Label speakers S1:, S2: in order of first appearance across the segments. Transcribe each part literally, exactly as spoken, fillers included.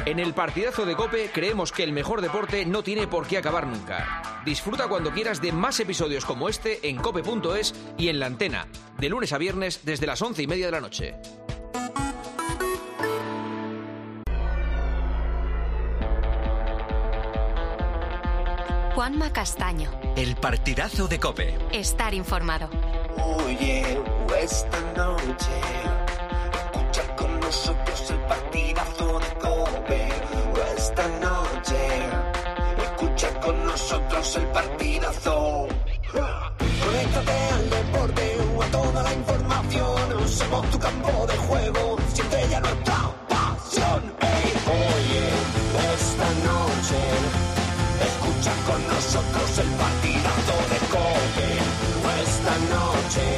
S1: En el partidazo de COPE creemos que el mejor deporte no tiene por qué acabar nunca. Disfruta cuando quieras de más episodios como este en cope punto es y en la antena, de lunes a viernes desde las once y media de la noche.
S2: Juanma Castaño.
S3: El partidazo de COPE.
S2: Estar informado.
S4: Oye, esta noche escucha con nosotros el partidazo de COPE. Esta noche escucha con nosotros el partidazo. Conéctate al deporte o a toda la información. Somos tu campo de juego, siempre ya nuestra pasión. Hey, oye, esta noche escucha con nosotros el partidazo de COPE. Esta noche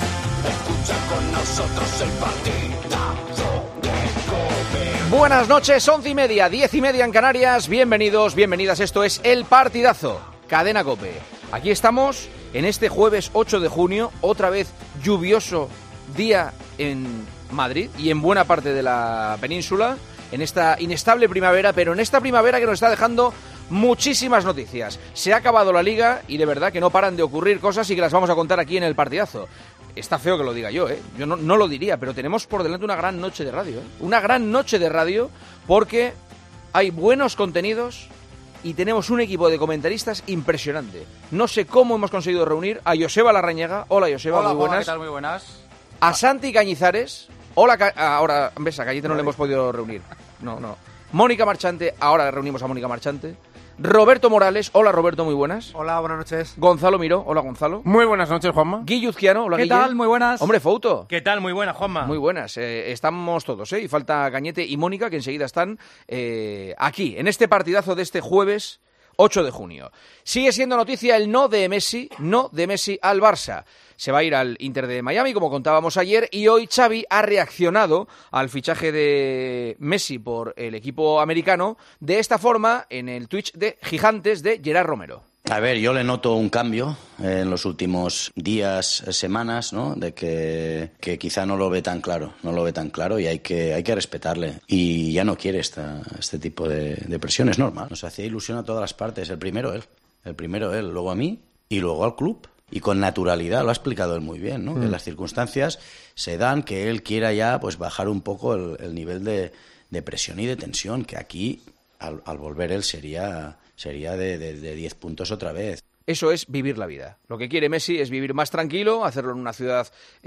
S4: escucha con nosotros el partidazo de COPE.
S1: Buenas noches, once y media, diez y media en Canarias. Bienvenidos, bienvenidas. Esto es El Partidazo, Cadena COPE. Aquí estamos en este jueves ocho de junio, otra vez lluvioso día en Madrid y en buena parte de la península, en esta inestable primavera, pero en esta primavera que nos está dejando muchísimas noticias. Se ha acabado la Liga y de verdad que no paran de ocurrir cosas y que las vamos a contar aquí en El Partidazo. Está feo que lo diga yo, ¿eh? Yo no, no lo diría, pero tenemos por delante una gran noche de radio, ¿eh? Una gran noche de radio porque hay buenos contenidos y tenemos un equipo de comentaristas impresionante. No sé cómo hemos conseguido reunir a Joseba Larrañaga. Hola, Joseba,
S5: Hola,
S1: muy buenas.
S5: ¿qué tal? Muy buenas.
S1: A Santi Cañizares. Hola, Ca- ahora, ves, a Cañete no le hemos podido reunir. No, no. Mónica Marchante, ahora reunimos a Mónica Marchante. Roberto Morales, hola Roberto, muy buenas.
S6: Hola, buenas noches.
S1: Gonzalo Miró, hola Gonzalo.
S6: Muy buenas noches, Juanma.
S1: Guilluzquiano, hola
S5: ¿Qué
S1: Guille.
S5: tal? Muy buenas.
S1: Hombre, Fouto.
S5: ¿Qué tal? Muy buenas, Juanma.
S1: Muy buenas, eh, estamos todos, ¿eh? Y falta Cañete y Mónica, que enseguida están eh, aquí, en este partidazo de este jueves ocho de junio. Sigue siendo noticia el no de Messi, no de Messi al Barça. Se va a ir al Inter de Miami, como contábamos ayer, y hoy Xavi ha reaccionado al fichaje de Messi por el equipo americano de esta forma en el Twitch de Gigantes de Gerard Romero.
S7: A ver, yo le noto un cambio en los últimos días, semanas, ¿no? De que, que quizá no lo ve tan claro, no lo ve tan claro y hay que, hay que respetarle. Y ya no quiere esta, este tipo de, de presión, es normal. Nos hacía ilusión a todas las partes, el primero él, el primero él, luego a mí y luego al club. Y con naturalidad, lo ha explicado él muy bien, ¿no? Mm. Que las circunstancias se dan que él quiera ya pues bajar un poco el, el nivel de, de presión y de tensión, que aquí, al, al volver él, sería... sería de, de, de diez puntos otra vez.
S1: Eso es vivir la vida. Lo que quiere Messi es vivir más tranquilo, hacerlo en una ciudad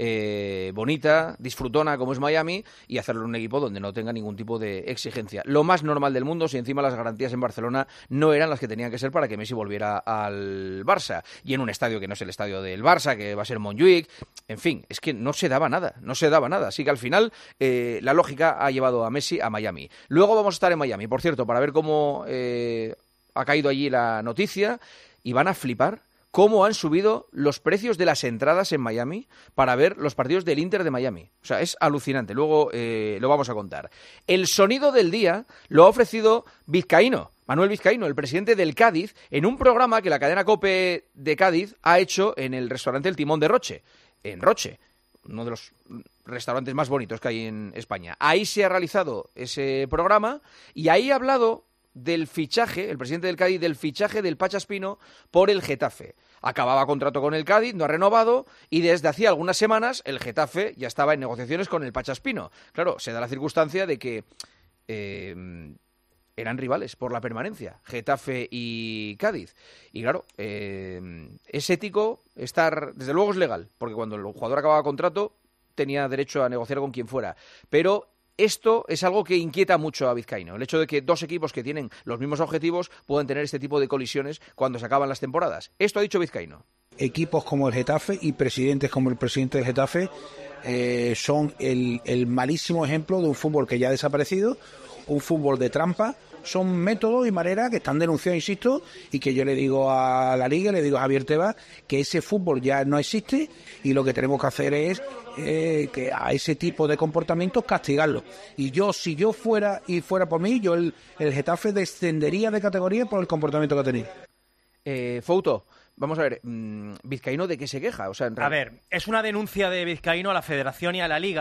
S1: eh, bonita, disfrutona como es Miami, y hacerlo en un equipo donde no tenga ningún tipo de exigencia. Lo más normal del mundo, si encima las garantías en Barcelona no eran las que tenían que ser para que Messi volviera al Barça. Y en un estadio que no es el estadio del Barça, que va a ser Montjuic. En fin, es que no se daba nada, no se daba nada. Así que al final eh, la lógica ha llevado a Messi a Miami. Luego vamos a estar en Miami, por cierto, para ver cómo eh, ha caído allí la noticia. Y van a flipar cómo han subido los precios de las entradas en Miami para ver los partidos del Inter de Miami. O sea, es alucinante. Luego eh, lo vamos a contar. El sonido del día lo ha ofrecido Vizcaíno, Manuel Vizcaíno, el presidente del Cádiz, en un programa que la cadena COPE de Cádiz ha hecho en el restaurante El Timón de Roche, en Roche, uno de los restaurantes más bonitos que hay en España. Ahí se ha realizado ese programa y ahí ha hablado del fichaje, el presidente del Cádiz, del fichaje del Pacha Espino por el Getafe. Acababa contrato con el Cádiz, no ha renovado, y desde hacía algunas semanas el Getafe ya estaba en negociaciones con el Pacha Espino. Claro, se da la circunstancia de que eh, eran rivales por la permanencia, Getafe y Cádiz. Y claro, eh, es ético estar, desde luego es legal, porque cuando el jugador acababa contrato tenía derecho a negociar con quien fuera, pero esto es algo que inquieta mucho a Vizcaíno, el hecho de que dos equipos que tienen los mismos objetivos puedan tener este tipo de colisiones cuando se acaban las temporadas. Esto ha dicho Vizcaíno.
S8: Equipos como el Getafe y presidentes como el presidente del Getafe eh, son el, el malísimo ejemplo de un fútbol que ya ha desaparecido, un fútbol de trampa. Son métodos y maneras que están denunciados, insisto, y que yo le digo a la Liga, le digo a Javier Tebas, que ese fútbol ya no existe y lo que tenemos que hacer es eh, que a ese tipo de comportamientos castigarlo. Y yo, si yo fuera y fuera por mí, yo el, el Getafe descendería de categoría por el comportamiento que ha tenido.
S1: Eh, Fouto, vamos a ver, mmm, Vizcaíno, ¿de qué se queja? O sea, en
S5: a ver, es una denuncia de Vizcaíno a la Federación y a la Liga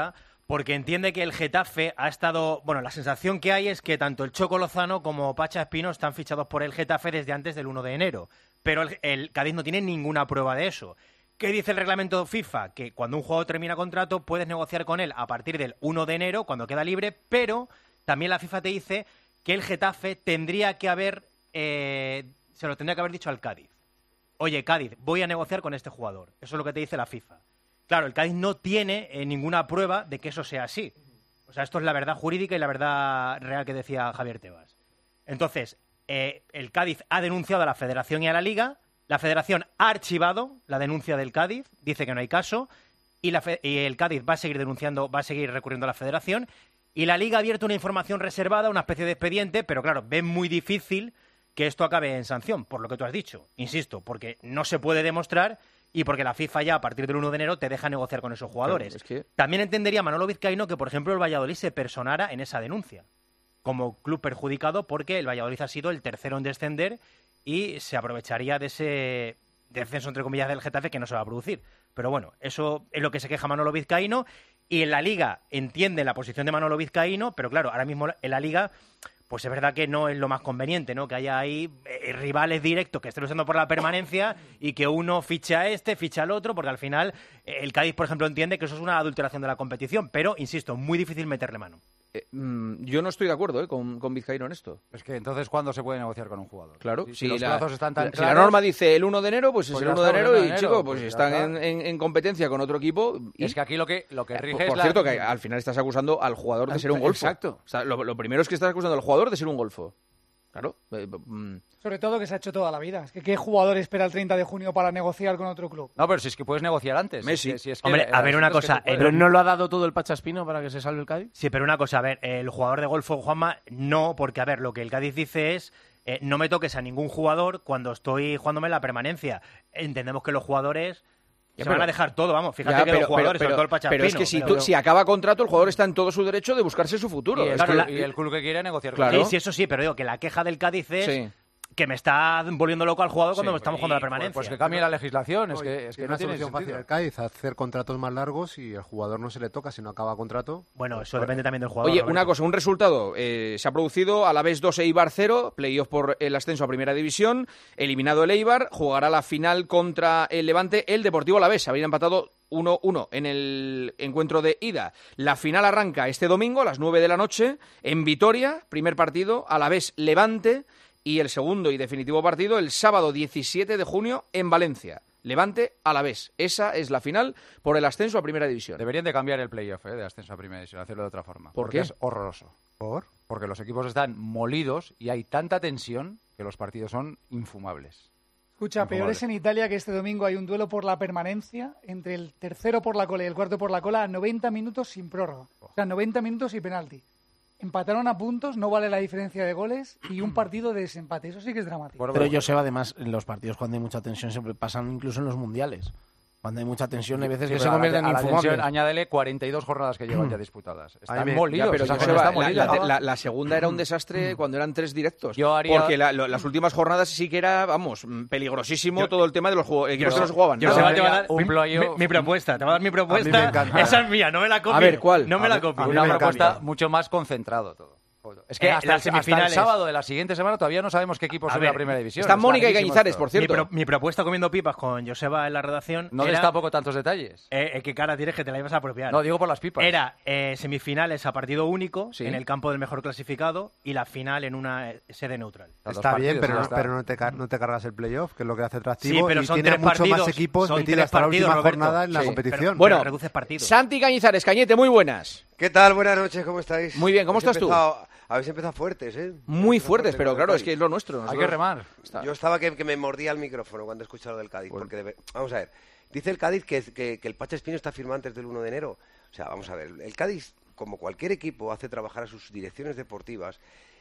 S2: porque entiende que el Getafe ha estado... Bueno, la sensación que hay es que tanto el Choco Lozano como Pacha Espino están fichados por el Getafe desde antes del uno de enero, pero el, el Cádiz no tiene ninguna prueba de eso. ¿Qué dice el reglamento FIFA? Que cuando un jugador termina contrato puedes negociar con él a partir del uno de enero, cuando queda libre, pero también la FIFA te dice que el Getafe tendría que haber... Eh, se lo tendría que haber dicho al Cádiz. Oye, Cádiz, voy a negociar con este jugador. Eso es lo que te dice la FIFA. Claro, el Cádiz no tiene eh, ninguna prueba de que eso sea así. O sea, esto es la verdad jurídica y la verdad real que decía Javier Tebas. Entonces, eh, el Cádiz ha denunciado a la Federación y a la Liga. La Federación ha archivado la denuncia del Cádiz, dice que no hay caso, y, la fe- y el Cádiz va a seguir denunciando, va a seguir recurriendo a la Federación, y la Liga ha abierto una información reservada, una especie de expediente, pero claro, ven muy difícil que esto acabe en sanción, por lo que tú has dicho. Insisto, porque no se puede demostrar y porque la FIFA ya a partir del uno de enero te deja negociar con esos jugadores.
S1: Claro, es que...
S2: También entendería Manolo Vizcaíno que, por ejemplo, el Valladolid se personara en esa denuncia como club perjudicado porque el Valladolid ha sido el tercero en descender y se aprovecharía de ese descenso, entre comillas, del Getafe que no se va a producir. Pero bueno, eso es lo que se queja Manolo Vizcaíno y en la Liga entiende la posición de Manolo Vizcaíno, pero claro, ahora mismo en la Liga... pues es verdad que no es lo más conveniente, ¿no? Que haya ahí eh, rivales directos que estén luchando por la permanencia y que uno fiche a este, fiche al otro, porque al final eh, el Cádiz, por ejemplo, entiende que eso es una adulteración de la competición, pero, insisto, muy difícil meterle mano.
S1: Eh, mm, yo no estoy de acuerdo eh, con, con Vizcaíno en esto.
S5: Es que entonces, ¿cuándo se puede negociar con un jugador?
S1: Claro,
S5: si,
S1: si,
S5: si los
S1: la,
S5: plazos están tan
S1: la,
S5: claros,
S1: si la norma dice el uno de enero, pues,
S5: pues
S1: es el
S5: ya
S1: uno de
S5: está,
S1: enero
S5: el uno
S1: y,
S5: de
S1: chicos,
S5: enero,
S1: pues,
S5: pues ya
S1: están
S5: está.
S1: en, en, en competencia con otro equipo. Y...
S5: Es que aquí lo que, lo que rige
S1: por,
S5: es
S1: por
S5: la...
S1: cierto, que al final estás acusando al jugador de ser un golfo.
S5: Exacto.
S1: O sea, lo, lo primero es que estás acusando al jugador de ser un golfo. Claro. Eh, mm.
S6: Sobre todo que se ha hecho toda la vida. Es que ¿qué jugador espera el treinta de junio para negociar con otro club?
S5: No, pero si es que puedes negociar antes.
S1: Messi.
S5: Si es que, si es que,
S2: Hombre,
S5: eh,
S2: a ver una
S5: asunto es que
S2: cosa,
S5: tú puedes.
S2: el-
S9: ¿Pero no lo ha dado todo el Pachaspino para que se salve el Cádiz?
S2: Sí, pero una cosa, a ver, el jugador de golfo, Juanma, no, porque, a ver, lo que el Cádiz dice es eh, no me toques a ningún jugador cuando estoy jugándome la permanencia. Entendemos que los jugadores...
S1: Ya,
S2: se
S1: pero-
S2: van a dejar todo, vamos. Fíjate
S1: Ya,
S2: que
S1: pero,
S2: los jugadores,
S1: pero-
S2: sobre todo el Pachaspino...
S1: pero es que si,
S2: pero-
S1: tú- si acaba contrato, el jugador está en todo su derecho de buscarse su futuro.
S5: Y el,
S1: Es que
S5: club,
S1: la-
S5: y el club que quiere negociar
S1: Claro.
S5: con
S2: Sí,
S5: él.
S2: sí, eso sí, pero digo que la queja del Cádiz es
S1: Sí.
S2: que me está volviendo loco al jugador cuando
S5: Sí,
S2: estamos
S5: y,
S2: jugando la
S5: pues-
S2: permanencia.
S5: Pues que cambie la legislación, es que, es que
S10: Tiene
S5: no
S10: una
S5: tiene
S10: solución fácil
S5: sentido.
S10: el Cádiz, hacer contratos más largos y el jugador no se le toca si no acaba contrato.
S2: Bueno, eso depende también del jugador.
S1: Oye,
S2: Roberto.
S1: una cosa, un resultado. Eh, se ha producido Alavés dos, Eibar cero, playoff por el ascenso a Primera División. Eliminado el Eibar, jugará la final contra el Levante, el Deportivo Alavés. Habrían empatado uno uno en el encuentro de ida. La final arranca este domingo a las nueve de la noche en Vitoria, primer partido, Alavés-Levante, y el segundo y definitivo partido el sábado diecisiete de junio en Valencia. Levante Alavés. Esa es la final por el ascenso a Primera División.
S5: Deberían de cambiar el playoff, eh, de ascenso a primera división, hacerlo de otra forma.
S1: ¿Por
S5: porque
S1: qué?
S5: es horroroso.
S10: ¿Por?
S5: Porque los equipos están molidos y hay tanta tensión que los partidos son infumables.
S6: Escucha, peor es en Italia que este domingo hay un duelo por la permanencia entre el tercero por la cola y el cuarto por la cola a noventa minutos sin prórroga. O sea, noventa minutos y penalti. Empataron a puntos, no vale la diferencia de goles y un partido de desempate. Eso sí que es dramático.
S5: Por-
S9: Pero Joseba, además, en los partidos cuando hay mucha tensión siempre pasan incluso en los mundiales. Cuando hay mucha tensión hay veces
S5: Sí,
S9: que
S5: pero
S9: se
S5: a la-
S9: convierten
S5: a
S9: en
S5: la
S9: infumables.
S5: tensión añádele cuarenta y dos jornadas que llevan ya disputadas. Están
S10: me-
S5: molidos.
S1: Ya, pero
S5: esa
S1: Joseba,
S5: gente está
S1: la,
S5: molida.
S1: la- la- la segunda era un desastre cuando eran tres directos.
S5: Yo haría-
S1: Porque la- lo- las últimas jornadas sí que era, vamos, mm, peligrosísimo
S2: Yo-
S1: todo el tema de los juegos, equipos
S2: yo-
S1: que no se jugaban.
S2: Yo
S1: nada.
S2: se va-
S5: Yo
S2: te va a dar
S5: haría un
S2: mi,
S5: playoff-
S2: mi- mi propuesta, te va a dar mi
S10: me
S2: propuesta.
S10: encanta.
S2: Esa es mía, no me la copio.
S1: A ver, ¿cuál?
S2: No me
S1: A
S2: la
S1: ver,
S2: copio.
S10: a mí
S5: Una
S10: me
S5: propuesta
S10: encanta.
S5: mucho más concentrado todo. Es que
S2: Eh,
S5: hasta,
S2: las
S5: el, hasta el
S2: semifinales.
S5: sábado de la siguiente semana todavía no sabemos qué equipos
S2: A
S5: son
S2: ver,
S5: la primera división.
S1: Están
S5: Es
S1: Mónica y
S5: larguísimo
S1: Cañizares,
S5: esto.
S1: por
S2: Mi,
S1: cierto.
S2: pro- mi propuesta comiendo pipas con Joseba en la redacción
S5: No
S2: era...
S5: des tampoco tantos detalles.
S2: Eh, eh, ¿Qué cara tienes que te la ibas a apropiar?
S5: No, digo por las pipas.
S2: Era eh, semifinales a partido único
S1: Sí.
S2: en el campo del mejor clasificado y la final en una eh, sede neutral.
S5: Los
S10: Está bien,
S5: partidos,
S10: pero,
S5: ya
S10: no,
S5: está.
S10: pero no, te, car- no te cargas el playoff, que es lo que hace atractivo.
S2: Sí, pero
S10: y
S2: son
S10: tiene
S2: tres
S10: muchos
S2: partidos,
S10: más equipos
S2: son
S10: metidos
S2: tres
S10: hasta la
S2: partidos,
S10: última
S2: Roberto.
S10: jornada en la
S1: Sí,
S10: competición.
S1: Bueno,
S2: Pero reduces partidos.
S1: Santi Cañizares, Cañete, muy buenas.
S11: ¿Qué tal? Buenas noches, ¿cómo estáis?
S1: Muy bien, ¿cómo
S11: Habéis
S1: estás tú?
S11: empezado- Habéis empezado fuertes, ¿eh?
S1: Muy
S11: Empezado
S1: fuertes,
S11: fuerte
S1: pero
S11: con el
S1: claro, es
S11: Cádiz.
S1: que es lo nuestro.
S5: Hay
S1: nosotros-
S5: que remar.
S1: Está-
S11: Yo estaba que, que me mordía el micrófono cuando he escuchado lo del Cádiz, porque debe- vamos a ver, dice el Cádiz que, que, que el Pacha Espino está firmado antes del uno de enero. O sea, vamos a ver, el Cádiz, como cualquier equipo, hace trabajar a sus direcciones deportivas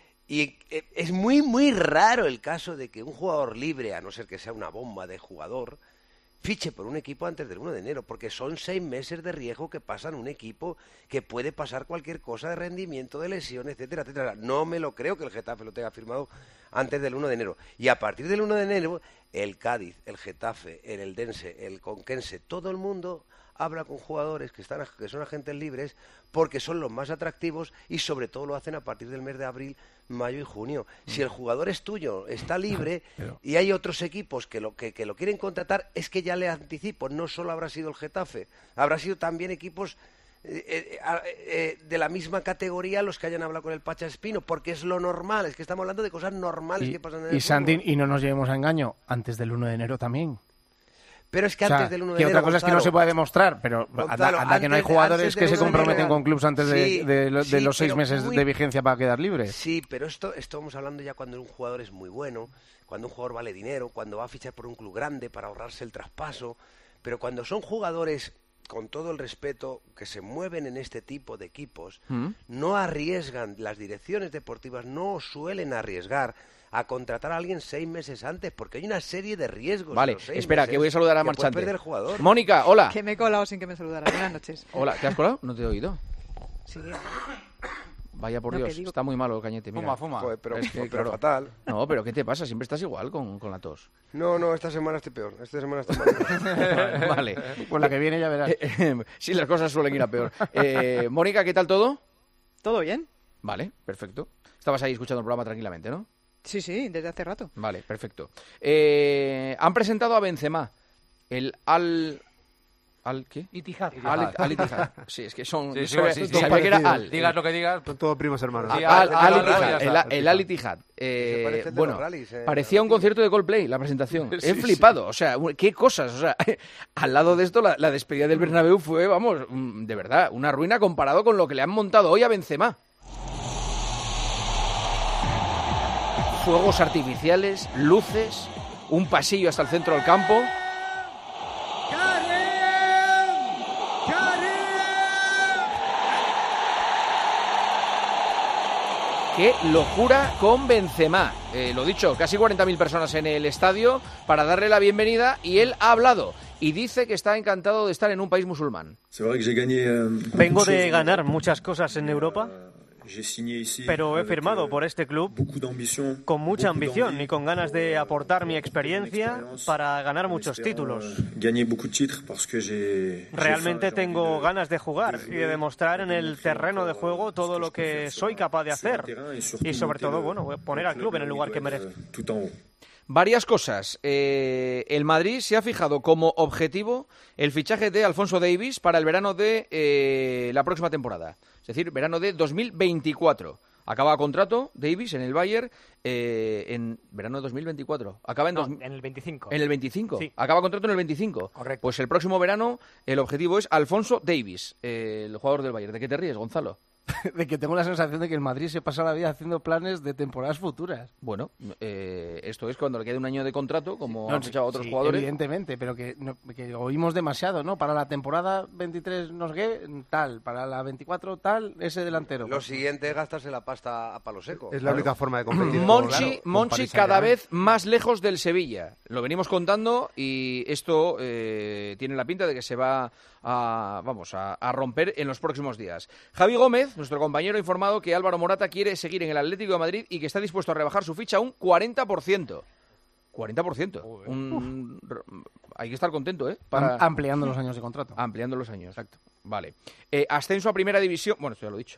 S11: y eh, es muy, muy raro el caso de que un jugador libre, a no ser que sea una bomba de jugador, fiche por un equipo antes del uno de enero, porque son seis meses de riesgo que pasan un equipo, que puede pasar cualquier cosa de rendimiento, de lesión, etcétera, etcétera. No me lo creo que el Getafe lo tenga firmado antes del uno de enero. Y a partir del uno de enero, el Cádiz, el Getafe, el Eldense, el Conquense, todo el mundo habla con jugadores que están que son agentes libres porque son los más atractivos y sobre todo lo hacen a partir del mes de abril, mayo y junio. Si el jugador es tuyo, está libre Pero... y hay otros equipos que lo que, que lo quieren contratar, es que ya le anticipo, no solo habrá sido el Getafe, habrá sido también equipos eh, eh, eh, de la misma categoría los que hayan hablado con el Pacha Espino, porque es lo normal, es que estamos hablando de cosas normales
S9: y,
S11: que pasan en el
S9: y Santi,
S11: fútbol.
S9: Y no nos llevemos a engaño, antes del uno de enero también.
S11: Pero es que
S9: o sea,
S11: antes del uno de
S9: que
S11: enero,
S9: otra cosa
S11: Gonzalo,
S9: es que no se puede demostrar, pero
S11: Gonzalo,
S9: anda que no hay
S11: antes-
S9: jugadores
S11: antes
S9: que
S11: del
S9: se
S11: uno de
S9: comprometen
S11: enero.
S9: con clubes antes de,
S11: Sí,
S9: de lo- de
S11: sí,
S9: los seis
S11: pero
S9: meses
S11: muy-
S9: de vigencia para quedar libre.
S11: Sí, pero esto estamos hablando ya cuando un jugador es muy bueno, cuando un jugador vale dinero, cuando va a fichar por un club grande para ahorrarse el traspaso, pero cuando son jugadores, con todo el respeto, que se mueven en este tipo de equipos,
S1: ¿Mm?
S11: no arriesgan, las direcciones deportivas no suelen arriesgar a contratar a alguien seis meses antes, porque hay una serie de riesgos.
S1: Vale,
S11: en los seis
S1: espera,
S11: meses
S1: que voy a saludar a
S11: que puede
S1: Marchante.
S11: perder el jugador.
S1: Mónica, hola.
S12: Que me he colado sin que me saludara. Buenas noches.
S1: Hola, ¿te has colado? No te he oído.
S12: Sí.
S1: Vaya por
S12: No, que
S1: Dios,
S12: digo-
S1: está muy malo el cañete. Mira.
S11: Fuma, fuma. Joder, pero-
S1: Es que,
S11: pero
S1: claro.
S11: fatal.
S1: No, pero ¿qué te pasa? Siempre estás igual con, con la tos.
S11: No, no, esta semana estoy peor. Esta semana estoy mal.
S1: Vale.
S9: Pues la que viene ya verás.
S1: Sí, las cosas suelen ir a peor. Eh, Mónica, ¿qué tal todo?
S12: ¿Todo bien?
S1: Vale, perfecto. Estabas ahí escuchando el programa tranquilamente, ¿no?
S12: Sí, sí, desde hace rato.
S1: Vale, perfecto. Eh, han presentado a Benzema, el Al... ¿Al qué?
S6: Itihad.
S1: Al, Al Ittihad. Sí, es que son...
S10: Sí, sí,
S1: sabía,
S10: sí, sí,
S1: sabía que era
S10: parecido.
S1: Al.
S10: Digas lo que digas, son todos primos hermanos.
S1: Al,
S10: Sí,
S1: Al,
S10: Al-
S1: Al
S10: Al-
S1: Ittihad,
S10: Al-
S1: el,
S10: Al-
S1: el Al Ittihad. Eh,
S11: Se parece el de
S1: bueno,
S11: los rallies, eh,
S1: parecía un concierto de Coldplay la presentación.
S10: Sí,
S1: He
S10: sí.
S1: flipado, o sea, qué cosas. O sea, al lado de esto, la, la despedida del Bernabéu fue, vamos, mm, de verdad, una ruina comparado con lo que le han montado hoy a Benzema. Fuegos artificiales, luces, un pasillo hasta el centro del campo. ¡Qué locura con Benzema! Eh, lo dicho, casi cuarenta mil personas en el estadio para darle la bienvenida y él ha hablado y dice que está encantado de estar en un país musulmán.
S13: Vengo de ganar muchas cosas en Europa, pero he firmado por este club con mucha ambición y con ganas de aportar mi experiencia para ganar muchos títulos. Realmente tengo ganas de jugar y de demostrar en el terreno de juego todo lo que soy capaz de hacer y sobre todo, bueno, poner al club en el lugar que merece.
S1: Varias cosas. Eh, el Madrid se ha fijado como objetivo el fichaje de Alphonso Davies para el verano de eh, la próxima temporada. Es decir, verano de dos mil veinticuatro. Acaba contrato Davies en el Bayern eh, en verano de dos mil veinticuatro. Acaba en,
S2: No,
S1: dos...
S2: en el veinticinco.
S1: en el veinticinco.
S2: Sí.
S1: Acaba contrato en el veinticinco.
S2: Correcto.
S1: Pues el próximo verano el objetivo es Alphonso Davies, eh, el jugador del Bayern. ¿De qué te ríes, Gonzalo?
S9: De que tengo la sensación de que el Madrid se pasa la vida haciendo planes de temporadas futuras.
S1: Bueno, eh, esto es cuando le quede un año de contrato, como
S9: No,
S1: han fichado a otros
S9: sí,
S1: jugadores.
S9: Evidentemente, pero que, no- que oímos demasiado, ¿no? Para la temporada veintitrés no sé qué, tal. Para la veinticuatro tal, ese delantero.
S11: Lo siguiente es gastarse la pasta a palo seco.
S10: Es la única forma de competir.
S1: Monchi,
S10: Claro, con
S1: Monchi
S10: Paris
S1: cada
S10: Saint-Germain.
S1: vez más lejos del Sevilla. Lo venimos contando y esto eh, tiene la pinta de que se va a, vamos, a, a romper en los próximos días. Javi Gómez, nuestro compañero, ha informado que Álvaro Morata quiere seguir en el Atlético de Madrid y que está dispuesto a rebajar su ficha un cuarenta por ciento. cuarenta por ciento. Un- hay que estar contento, ¿eh?
S9: Am- ampliando los años de contrato.
S1: Ampliando los años, exacto. Vale. Eh, ascenso a primera división. Bueno, esto ya lo he dicho.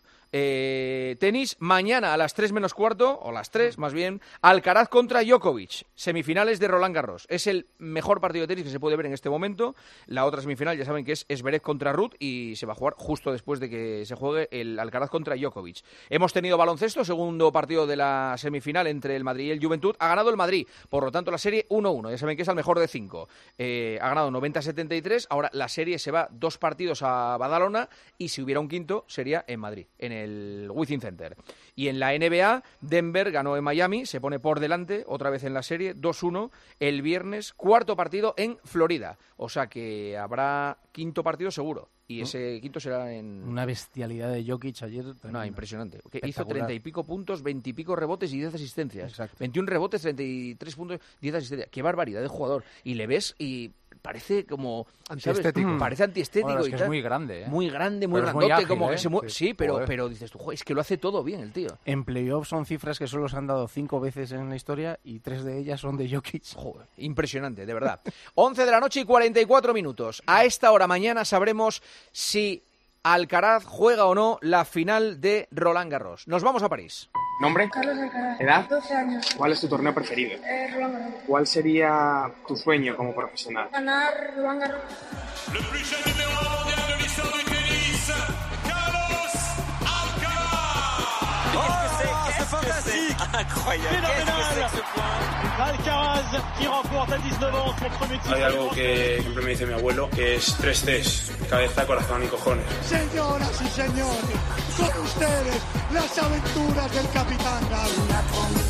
S1: Eh, tenis, mañana a las tres menos cuarto, o las tres más bien, Alcaraz contra Djokovic. Semifinales de Roland Garros. Es el mejor partido de tenis que se puede ver en este momento. La otra semifinal, ya saben que es Zverev contra Ruud y se va a jugar justo después de que se juegue el Alcaraz contra Djokovic. Hemos tenido baloncesto, segundo partido de la semifinal entre el Madrid y el Juventud. Ha ganado el Madrid, por lo tanto la serie uno uno. Ya saben que es al mejor de cinco. Eh, ha ganado noventa a setenta y tres. Ahora la serie se va dos partidos a Badalona y si hubiera un quinto sería en Madrid, en el Withing Center. Y en la N B A, Denver ganó en Miami, se pone por delante otra vez en la serie dos uno el viernes, cuarto partido en Florida. O sea que habrá quinto partido seguro. Y ese quinto será en...
S9: Una bestialidad de Jokic ayer.
S1: No, impresionante. Que hizo
S9: Espectacular.
S1: treinta y pico puntos, veinte y pico rebotes y diez asistencias.
S9: Exacto.
S1: veintiún rebotes, treinta y tres puntos, diez asistencias. Qué barbaridad de jugador. Y le ves y parece como...
S5: Antiestético.
S1: ¿sabes? Parece antiestético
S5: Bueno, es
S1: y
S5: que
S1: tal.
S5: es muy grande, ¿eh?
S1: Muy grande, muy
S5: Pero es muy
S1: grandote,
S5: ágil,
S1: como
S5: ¿eh?
S1: que se mueve.
S5: Sí.
S1: Sí, pero,
S5: Joder.
S1: pero dices tú, "Joder, es que lo hace todo bien el tío".
S9: En playoffs son cifras que solo se han dado cinco veces en la historia y tres de ellas son de Jokic.
S1: Joder, impresionante, de verdad. once de la noche y cuarenta y cuatro minutos. A esta hora mañana sabremos si Alcaraz juega o no la final de Roland Garros. Nos vamos a París.
S14: ¿Nombre?
S15: Carlos Alcaraz.
S14: ¿Edad?
S15: doce años.
S14: ¿Cuál es tu torneo preferido?
S15: Eh, Roland Garros.
S14: ¿Cuál sería tu sueño como profesional?
S15: Ganar Roland Garros.
S16: Alcaraz qui remporte a diecinueve ans son premier titre.
S14: Hay algo que siempre me dice mi abuelo, que es tres Cs, cabeza, corazón y cojones.
S16: Señoras y señores, con ustedes las aventuras del Capitán Garfio.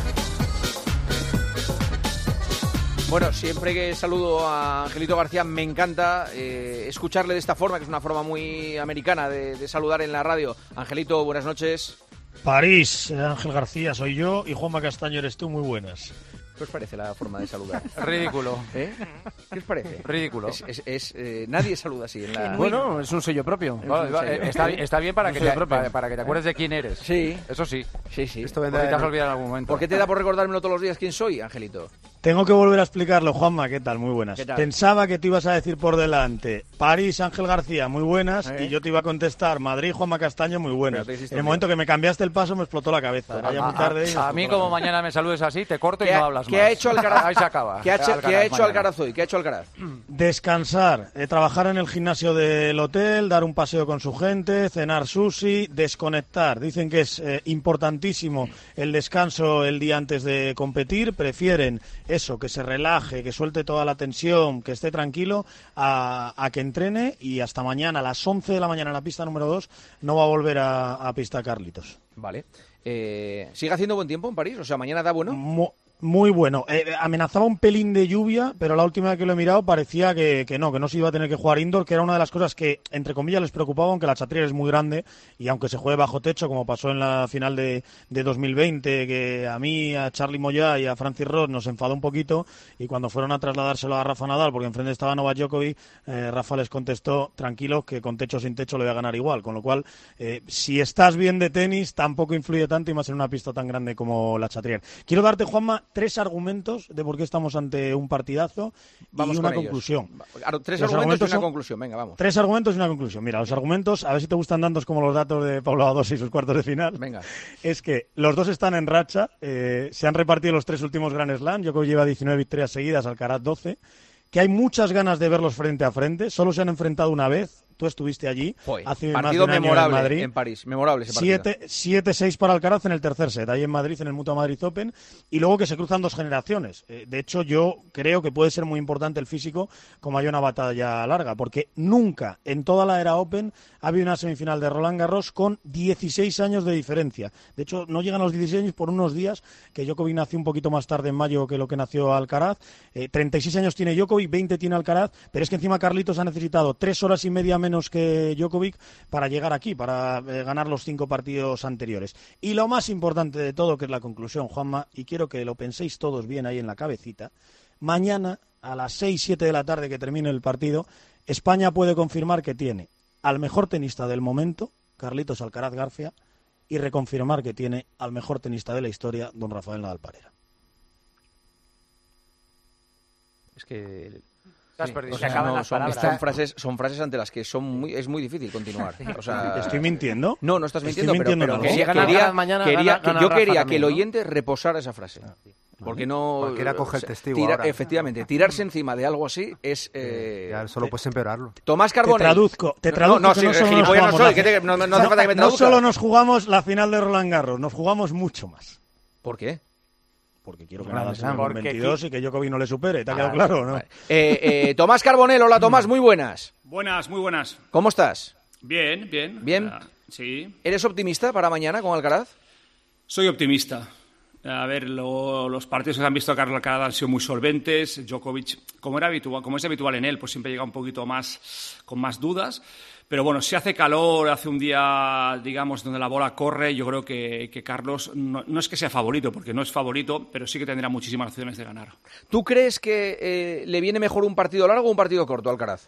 S1: Bueno, siempre que saludo a Angelito García me encanta eh, escucharle de esta forma, que es una forma muy americana de, de saludar en la radio. Angelito, buenas noches.
S17: París, Ángel García soy yo y Juanma Castaño eres tú, muy buenas.
S1: ¿Qué os parece la forma de saludar?
S5: Ridículo.
S1: ¿Eh? ¿Qué os parece?
S5: Ridículo.
S1: Es, es, es, eh, nadie saluda así en la...
S9: Bueno, es un sello propio.
S5: Bueno,
S1: un sello.
S5: está, está bien para
S9: Un
S5: que,
S9: sello
S5: te,
S9: propio.
S5: para, para que te acuerdes de quién eres.
S1: Sí.
S5: Eso sí.
S1: Sí, sí.
S5: Esto vendrá te has olvidado en algún momento.
S1: ¿Por qué te da por recordármelo todos los días quién soy, Angelito?
S17: Tengo que volver a explicarlo, Juanma, ¿qué tal? Muy buenas.
S1: ¿Qué tal?
S17: Pensaba que te ibas a decir por delante París, Ángel García, muy buenas,
S1: ¿Eh?
S17: y yo te iba a contestar Madrid, Juanma Castaño, muy buenas.
S1: Pero te hiciste
S17: En el
S1: un
S17: momento que me cambiaste el paso me explotó la cabeza. Era ya muy tarde. y me
S5: A, a mí,
S17: explotó la
S5: como
S17: cabeza.
S5: mañana me saludes así, te corto y
S1: ¿Qué
S5: no
S1: ha-
S5: hablas
S1: ¿Qué
S5: más.
S1: ha hecho Alcaraz?
S5: Ahí se acaba.
S1: ¿Qué ha, hecho-
S5: Alcaraz
S1: ¿qué ha hecho
S5: mañana.
S1: Alcaraz hoy? ¿Qué ha hecho Alcaraz?
S17: Descansar, eh, trabajar en el gimnasio del hotel, dar un paseo con su gente, cenar sushi, desconectar. Dicen que es eh, importantísimo el descanso el día antes de competir. Prefieren eso, que se relaje, que suelte toda la tensión, que esté tranquilo, a, a que entrene. Y hasta mañana, a las once de la mañana en la pista número dos, no va a volver a, a pista Carlitos.
S1: Vale. Eh, ¿Sigue haciendo buen tiempo en París? O sea, ¿mañana da bueno?
S17: Mu- Muy bueno. Eh, amenazaba un pelín de lluvia, pero la última vez que lo he mirado parecía que, que no, que no se iba a tener que jugar indoor, que era una de las cosas que, entre comillas, les preocupaba, aunque la Chatrier es muy grande y aunque se juegue bajo techo, como pasó en la final de, de dos mil veinte, que a mí, a Charlie Moyá y a Francis Ross nos enfadó un poquito, y cuando fueron a trasladárselo a Rafa Nadal, porque enfrente estaba Novak Djokovic, eh, Rafa les contestó, tranquilos, que con techo o sin techo le voy a ganar igual, con lo cual, eh, si estás bien de tenis, tampoco influye tanto, y más en una pista tan grande como la Chatrier. Quiero darte, Juanma, tres argumentos de por qué estamos ante un partidazo
S1: Vamos
S17: y una
S1: con ellos.
S17: conclusión.
S1: Claro, tres
S17: Los
S1: argumentos y una
S17: son-
S1: conclusión. Venga, vamos.
S17: Tres argumentos y una conclusión. Mira, los argumentos, a ver si te gustan tantos como los datos de Pablo Badosa y sus cuartos de final.
S1: Venga.
S17: Es que los dos están en racha, eh, se han repartido los tres últimos Grand Slam, Djokovic lleva diecinueve victorias seguidas, Alcaraz doce, que hay muchas ganas de verlos frente a frente, solo se han enfrentado una vez, tú estuviste allí,
S1: Joder,
S17: hace más de
S1: partido
S17: un año
S1: memorable
S17: en Madrid.
S1: en París. Memorable ese partido.
S17: siete seis para Alcaraz en el tercer set, ahí en Madrid, en el Mutua Madrid Open, y luego que se cruzan dos generaciones. Eh, de hecho, yo creo que puede ser muy importante el físico como hay una batalla larga, porque nunca en toda la era Open ha habido una semifinal de Roland Garros con dieciséis años de diferencia. De hecho, no llegan a los dieciséis años por unos días, que Djokovic nació un poquito más tarde en mayo que lo que nació Alcaraz. Eh, treinta y seis años tiene Djokovic, veinte tiene Alcaraz, pero es que encima Carlitos ha necesitado tres horas y media menos que Djokovic para llegar aquí, para eh, ganar los cinco partidos anteriores. Y lo más importante de todo, que es la conclusión, Juanma, y quiero que lo penséis todos bien ahí en la cabecita, mañana a las seis siete de la tarde que termine el partido, España puede confirmar que tiene al mejor tenista del momento, Carlitos Alcaraz García, y reconfirmar que tiene al mejor tenista de la historia, don Rafael Nadal Parera.
S1: Es que...
S5: Te has perdido.
S1: O sea,
S5: Se acaban
S1: no,
S5: las
S1: son,
S5: palabras.
S1: son frases, son frases ante las que son muy, es muy difícil continuar. O sea,
S17: ¿Estoy mintiendo?
S1: No, no estás
S17: Estoy
S1: mintiendo,
S17: mintiendo,
S1: pero,
S17: no.
S1: pero
S17: Si
S1: quería,
S9: gana
S1: quería-
S9: Alcaraz mañana,
S1: quería-
S9: gana- gana
S1: yo
S9: Rafa
S1: quería
S9: también,
S1: que el
S9: ¿no?
S1: oyente reposara esa frase. Porque no...
S10: Cualquiera coge el
S1: o sea,
S10: testigo
S1: tira-
S10: ahora.
S1: Efectivamente, tirarse encima de algo así es... eh,
S10: Ya solo puedes empeorarlo.
S1: Tomás Carbonell.
S17: Te traduzco, te
S1: No,
S17: traduzco
S1: no,
S17: que
S1: sí,
S17: no solo nos
S1: gilipollas no
S17: jugamos
S1: soy,
S17: la-
S1: que te- no- no- no hace falta que me
S17: no
S1: traduzca.
S17: solo nos jugamos la final de Roland Garros, nos jugamos mucho más.
S1: ¿Por qué?
S17: Porque quiero que
S9: Claro,
S17: Nadal sea
S9: claro,
S17: con
S9: porque
S17: veintidós y que Djokovic no le supere. ¿Te ha
S1: Ah,
S17: quedado claro, no?
S1: vale. Eh, eh, Tomás Carbonell, hola Tomás, muy buenas.
S18: Buenas, muy buenas.
S1: ¿Cómo estás?
S18: Bien, bien.
S1: Bien.
S18: Ah, sí.
S1: ¿Eres optimista para mañana con Alcaraz?
S18: Soy optimista.
S15: A ver, lo, los partidos que se han visto a Carlos Alcaraz han sido muy solventes. Djokovic, como era habitual, como es habitual en él, pues siempre llega un poquito más con más dudas. Pero bueno, si hace calor, hace un día, digamos, donde la bola corre, yo creo que, que Carlos no, no es que sea favorito, porque no es favorito, pero sí que tendrá muchísimas opciones de ganar.
S1: ¿Tú crees que eh, le viene mejor un partido largo o un partido corto a Alcaraz?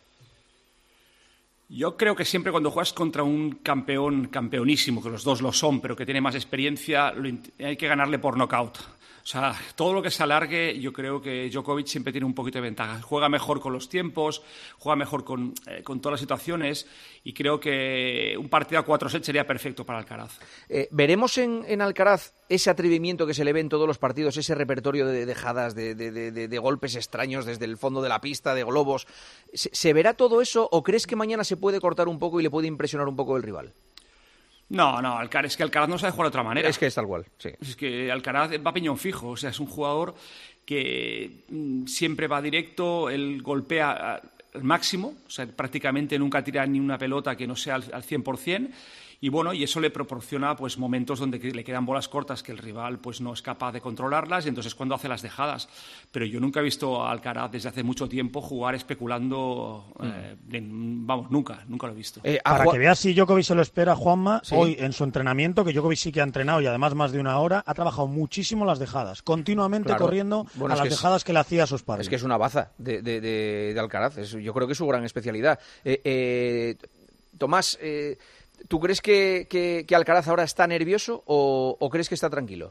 S15: Yo creo que siempre cuando juegas contra un campeón, campeonísimo, que los dos lo son, pero que tiene más experiencia, lo, hay que ganarle por nocaut. O sea, todo lo que se alargue, yo creo que Djokovic siempre tiene un poquito de ventaja. Juega mejor con los tiempos, juega mejor con, eh, con todas las situaciones y creo que un partido a cuatro sets sería perfecto para Alcaraz.
S1: Eh, ¿Veremos en, en Alcaraz ese atrevimiento que se le ve en todos los partidos, ese repertorio de dejadas, de, de, de, de, de golpes extraños desde el fondo de la pista, de globos? ¿Se, ¿Se verá todo eso o crees que mañana se puede cortar un poco y le puede impresionar un poco el rival?
S15: No, no, Alcaraz, es que Alcaraz no sabe jugar de otra manera.
S1: Es que es tal cual, sí.
S15: Es que Alcaraz va a piñón fijo, o sea, es un jugador que mm, siempre va directo, él golpea al máximo, o sea, prácticamente nunca tira ni una pelota que no sea al, al cien por cien. Y bueno, y eso le proporciona pues momentos donde le quedan bolas cortas que el rival pues no es capaz de controlarlas y entonces cuando hace las dejadas. Pero yo nunca he visto a Alcaraz desde hace mucho tiempo jugar especulando, mm. eh, de, vamos, nunca, nunca lo he visto.
S17: Eh, Para que veas si Djokovic se lo espera, Juanma, sí. Hoy en su entrenamiento, que Djokovic sí que ha entrenado y además más de una hora, ha trabajado muchísimo las dejadas, continuamente claro. corriendo bueno, a las que dejadas es, que le hacía a sus padres.
S1: Es que es una baza de, de, de, de Alcaraz, es, yo creo que es su gran especialidad. Eh, eh, Tomás... Eh, ¿Tú crees que, que, que Alcaraz ahora está nervioso o, o crees que está tranquilo?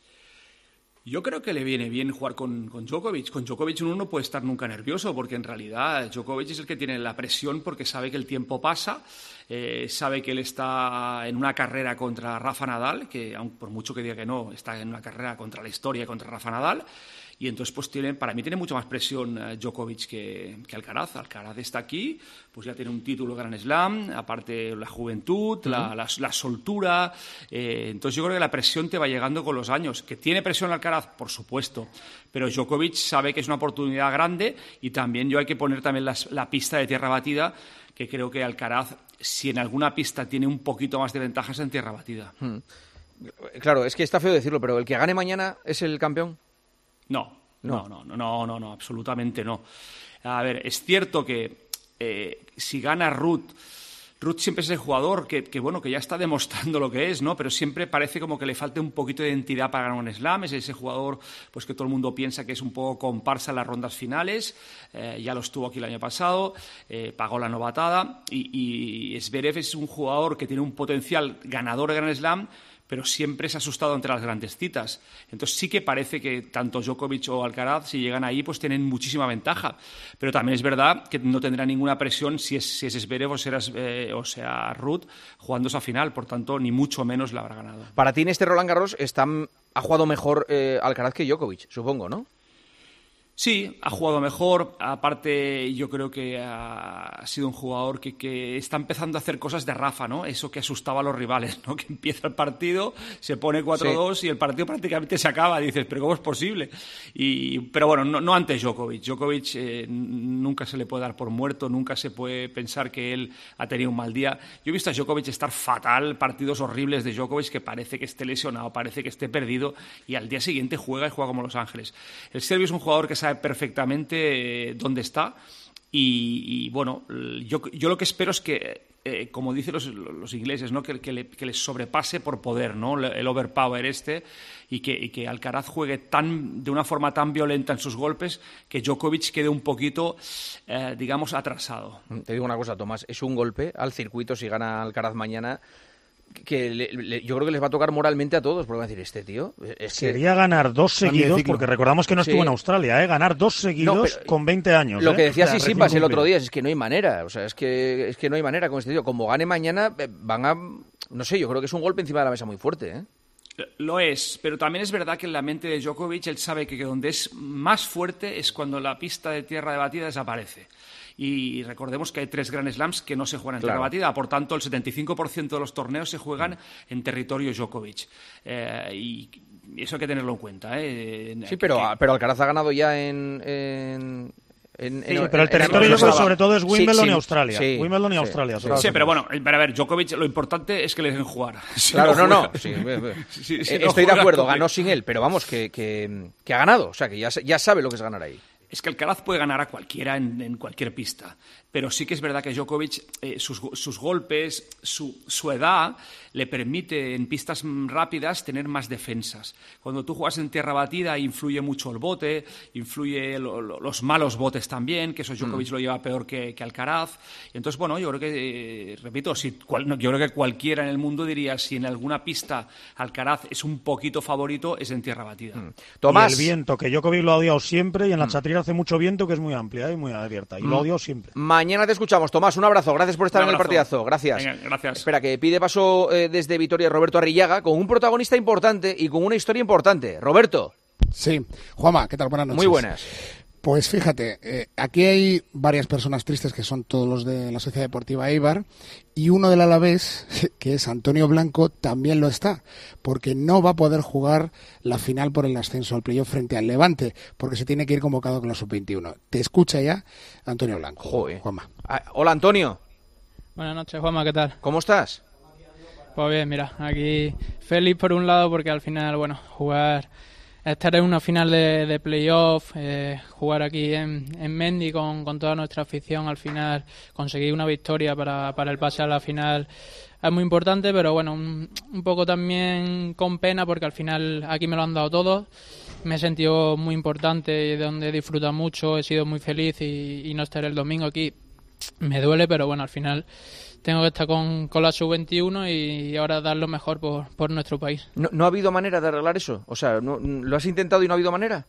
S15: Yo creo que le viene bien jugar con, con Djokovic. Con Djokovic uno no puede estar nunca nervioso porque en realidad Djokovic es el que tiene la presión porque sabe que el tiempo pasa, eh, sabe que él está en una carrera contra Rafa Nadal, que aun por mucho que diga que no, está en una carrera contra la historia, contra Rafa Nadal. Y entonces, pues tiene, para mí tiene mucha más presión uh, Djokovic que, que Alcaraz. Alcaraz está aquí, pues ya tiene un título Grand Slam, aparte la juventud, uh-huh. la, la, la soltura. Eh, entonces yo creo que la presión te va llegando con los años. ¿Que tiene presión Alcaraz? Por supuesto. Pero Djokovic sabe que es una oportunidad grande y también yo hay que poner también las, la pista de tierra batida, que creo que Alcaraz, si en alguna pista tiene un poquito más de ventajas en tierra batida.
S1: Uh-huh. Claro, es que está feo decirlo, pero ¿el que gane mañana es el campeón?
S15: No, no, no, no, no, no, no, absolutamente no. A ver, es cierto que eh, si gana Ruth, Ruth siempre es el jugador que, que, bueno, que ya está demostrando lo que es, ¿no? Pero siempre parece como que le falta un poquito de identidad para ganar un slam. Es ese jugador pues que todo el mundo piensa que es un poco comparsa en las rondas finales. Eh, ya lo estuvo aquí el año pasado, eh, pagó la novatada. Y, y Zverev es un jugador que tiene un potencial ganador de Grand Slam, pero siempre se ha asustado ante las grandes citas. Entonces sí que parece que tanto Djokovic o Alcaraz, si llegan ahí, pues tienen muchísima ventaja. Pero también es verdad que no tendrá ninguna presión si es, si es Zverev o, será, eh, o sea Ruth jugando esa final. Por tanto, ni mucho menos la habrá ganado.
S1: Para ti en este Roland Garros está, ha jugado mejor eh, Alcaraz que Djokovic, supongo, ¿no?
S15: Sí, ha jugado mejor. Aparte, yo creo que ha sido un jugador que, que está empezando a hacer cosas de Rafa, ¿no? Eso que asustaba a los rivales, ¿no? Que empieza el partido, se pone cuatro dos sí. y el partido prácticamente se acaba. Dices, ¿pero cómo es posible? Y, pero bueno, no, no ante Djokovic. Djokovic eh, nunca se le puede dar por muerto, nunca se puede pensar que él ha tenido un mal día. Yo he visto a Djokovic estar fatal, partidos horribles de Djokovic que parece que esté lesionado, parece que esté perdido y al día siguiente juega y juega como Los Ángeles. El serbio es un jugador que sabe perfectamente dónde está y, y bueno, yo, yo lo que espero es que, eh, como dicen los, los ingleses, ¿no? que, que, le, que les sobrepase por poder, ¿no? el overpower este y que, y que Alcaraz juegue tan, de una forma tan violenta en sus golpes que Djokovic quede un poquito, eh, digamos, atrasado.
S1: Te digo una cosa, Tomás, es un golpe al circuito si gana Alcaraz mañana que le, le, yo creo que les va a tocar moralmente a todos, porque van a decir, este tío... Es
S17: Sería
S1: que...
S17: ganar dos seguidos, porque recordamos que no estuvo sí. en Australia, ¿eh? Ganar dos seguidos no, pero, con veinte años.
S1: Lo
S17: ¿eh?
S1: que decía
S17: o sea,
S1: Tsitsipas el otro día es que no hay manera, o sea, es que, es que no hay manera con este tío. Como gane mañana, van a... No sé, yo creo que es un golpe encima de la mesa muy fuerte, ¿eh?
S15: Lo es, pero también es verdad que en la mente de Djokovic él sabe que donde es más fuerte es cuando la pista de tierra de batida desaparece. Y recordemos que hay tres Grand Slams que no se juegan en claro. tierra batida, por tanto el setenta y cinco por ciento de los torneos se juegan en territorio Djokovic. Eh, y eso hay que tenerlo en cuenta. ¿eh?
S1: Sí, pero, que... pero Alcaraz ha ganado ya en... en... En,
S17: Sí,
S1: en-
S17: pero el
S1: en-
S17: territorio
S1: en-
S17: yo creo sobre todo es
S1: Sí,
S17: Wimbledon
S1: sí,
S17: y Australia.
S1: sí,
S17: Wimbledon y
S1: sí,
S17: Australia.
S1: sí.
S17: sobre
S15: Sí,
S17: todo.
S15: pero bueno, pero a ver, Djokovic, lo importante es que le dejen jugar. Si
S1: Claro, no, no.
S15: juega-
S1: sí, eh, eh.
S15: si- si-
S1: Eh,
S15: si no
S1: Estoy de
S15: juega,
S1: acuerdo,
S15: Djokovic.
S1: ganó sin él, pero vamos, que, que, que ha ganado. O sea, que ya, se- ya sabe lo que es ganar ahí.
S15: Es que Alcaraz puede ganar a cualquiera en, en cualquier pista, pero sí que es verdad que Djokovic, eh, sus, sus golpes, su, su edad, le permite en pistas mm, rápidas tener más defensas. Cuando tú juegas en tierra batida influye mucho el bote, influye lo- lo- los malos botes también, que eso Djokovic
S1: Mm.
S15: lo lleva peor que, que Alcaraz. Y entonces, bueno, yo creo que, eh, repito, si cual- no, yo creo que cualquiera en el mundo diría si en alguna pista Alcaraz es un poquito favorito, es en tierra batida.
S1: Tomás.
S17: Y el viento, que Djokovic lo ha odiado siempre, y en la chatrera hace mucho viento, que es muy amplia y muy abierta. Y lo ha odiado siempre.
S1: Mañana te escuchamos, Tomás. Un abrazo. Gracias por estar
S15: Un
S1: en el
S15: abrazo.
S1: partidazo. Gracias.
S15: Venga, gracias.
S1: Espera, que pide paso eh, desde Vitoria Roberto Arrillaga con un protagonista importante y con una historia importante. Roberto.
S18: Sí, Juanma, ¿qué tal? Buenas noches.
S1: Muy buenas.
S18: Pues fíjate, eh, aquí hay varias personas tristes que son todos los de la Sociedad Deportiva Eibar y uno del Alavés, que es Antonio Blanco, también lo está, porque no va a poder jugar la final por el ascenso al playoff frente al Levante, porque se tiene que ir convocado con la sub veintiuno. Te escucha ya Antonio Blanco.
S1: Joder.
S18: Juanma.
S1: Ah, hola, Antonio.
S19: Buenas noches, Juanma, ¿qué tal?
S1: ¿Cómo estás?
S19: Pues bien, mira, aquí feliz por un lado porque al final, bueno, jugar, estar en una final de, de playoff, eh, jugar aquí en, en Mendy con, con toda nuestra afición, al final conseguir una victoria para, para el pase a la final es muy importante, pero bueno, un, un poco también con pena porque al final aquí me lo han dado todos. Me he sentido muy importante, donde he disfrutado mucho, he sido muy feliz y, y no estar el domingo aquí me duele, pero bueno, al final tengo que estar con, con la sub veintiuno y ahora dar lo mejor por, por nuestro país.
S1: ¿No, ¿No ha habido manera de arreglar eso? O sea, ¿no, ¿lo has intentado y no ha habido manera?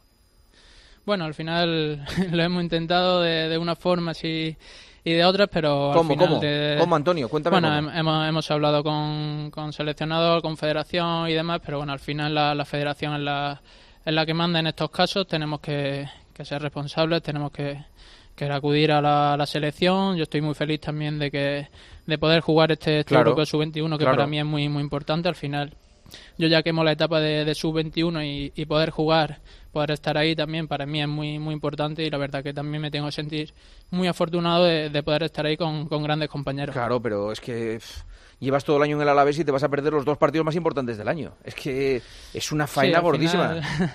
S19: Bueno, al final lo hemos intentado de, de una forma así y de otras, pero
S1: ¿Cómo,
S19: al final...
S1: cómo?
S19: de-
S1: ¿Cómo, Antonio? Cuéntame
S19: Bueno,
S1: cómo.
S19: hem- hemos, hemos hablado con, con seleccionador, con federación y demás, pero bueno, al final la, la federación es la, es la que manda en estos casos, tenemos que, que ser responsables, tenemos que, que acudir a la, a la selección. Yo estoy muy feliz también de que de poder jugar este, este
S1: Claro,
S19: Europeo sub veintiuno, que
S1: claro.
S19: para mí es muy muy importante. Al final yo ya quemo la etapa de, de sub veintiuno y, y poder jugar, poder estar ahí también para mí es muy muy importante y la verdad que también me tengo que sentir muy afortunado de, de poder estar ahí con, con grandes compañeros.
S1: Claro, pero es que pff, llevas todo el año en el Alavés y te vas a perder los dos partidos más importantes del año. Es que es una
S19: Sí,
S1: faena
S19: al
S1: gordísima.
S19: final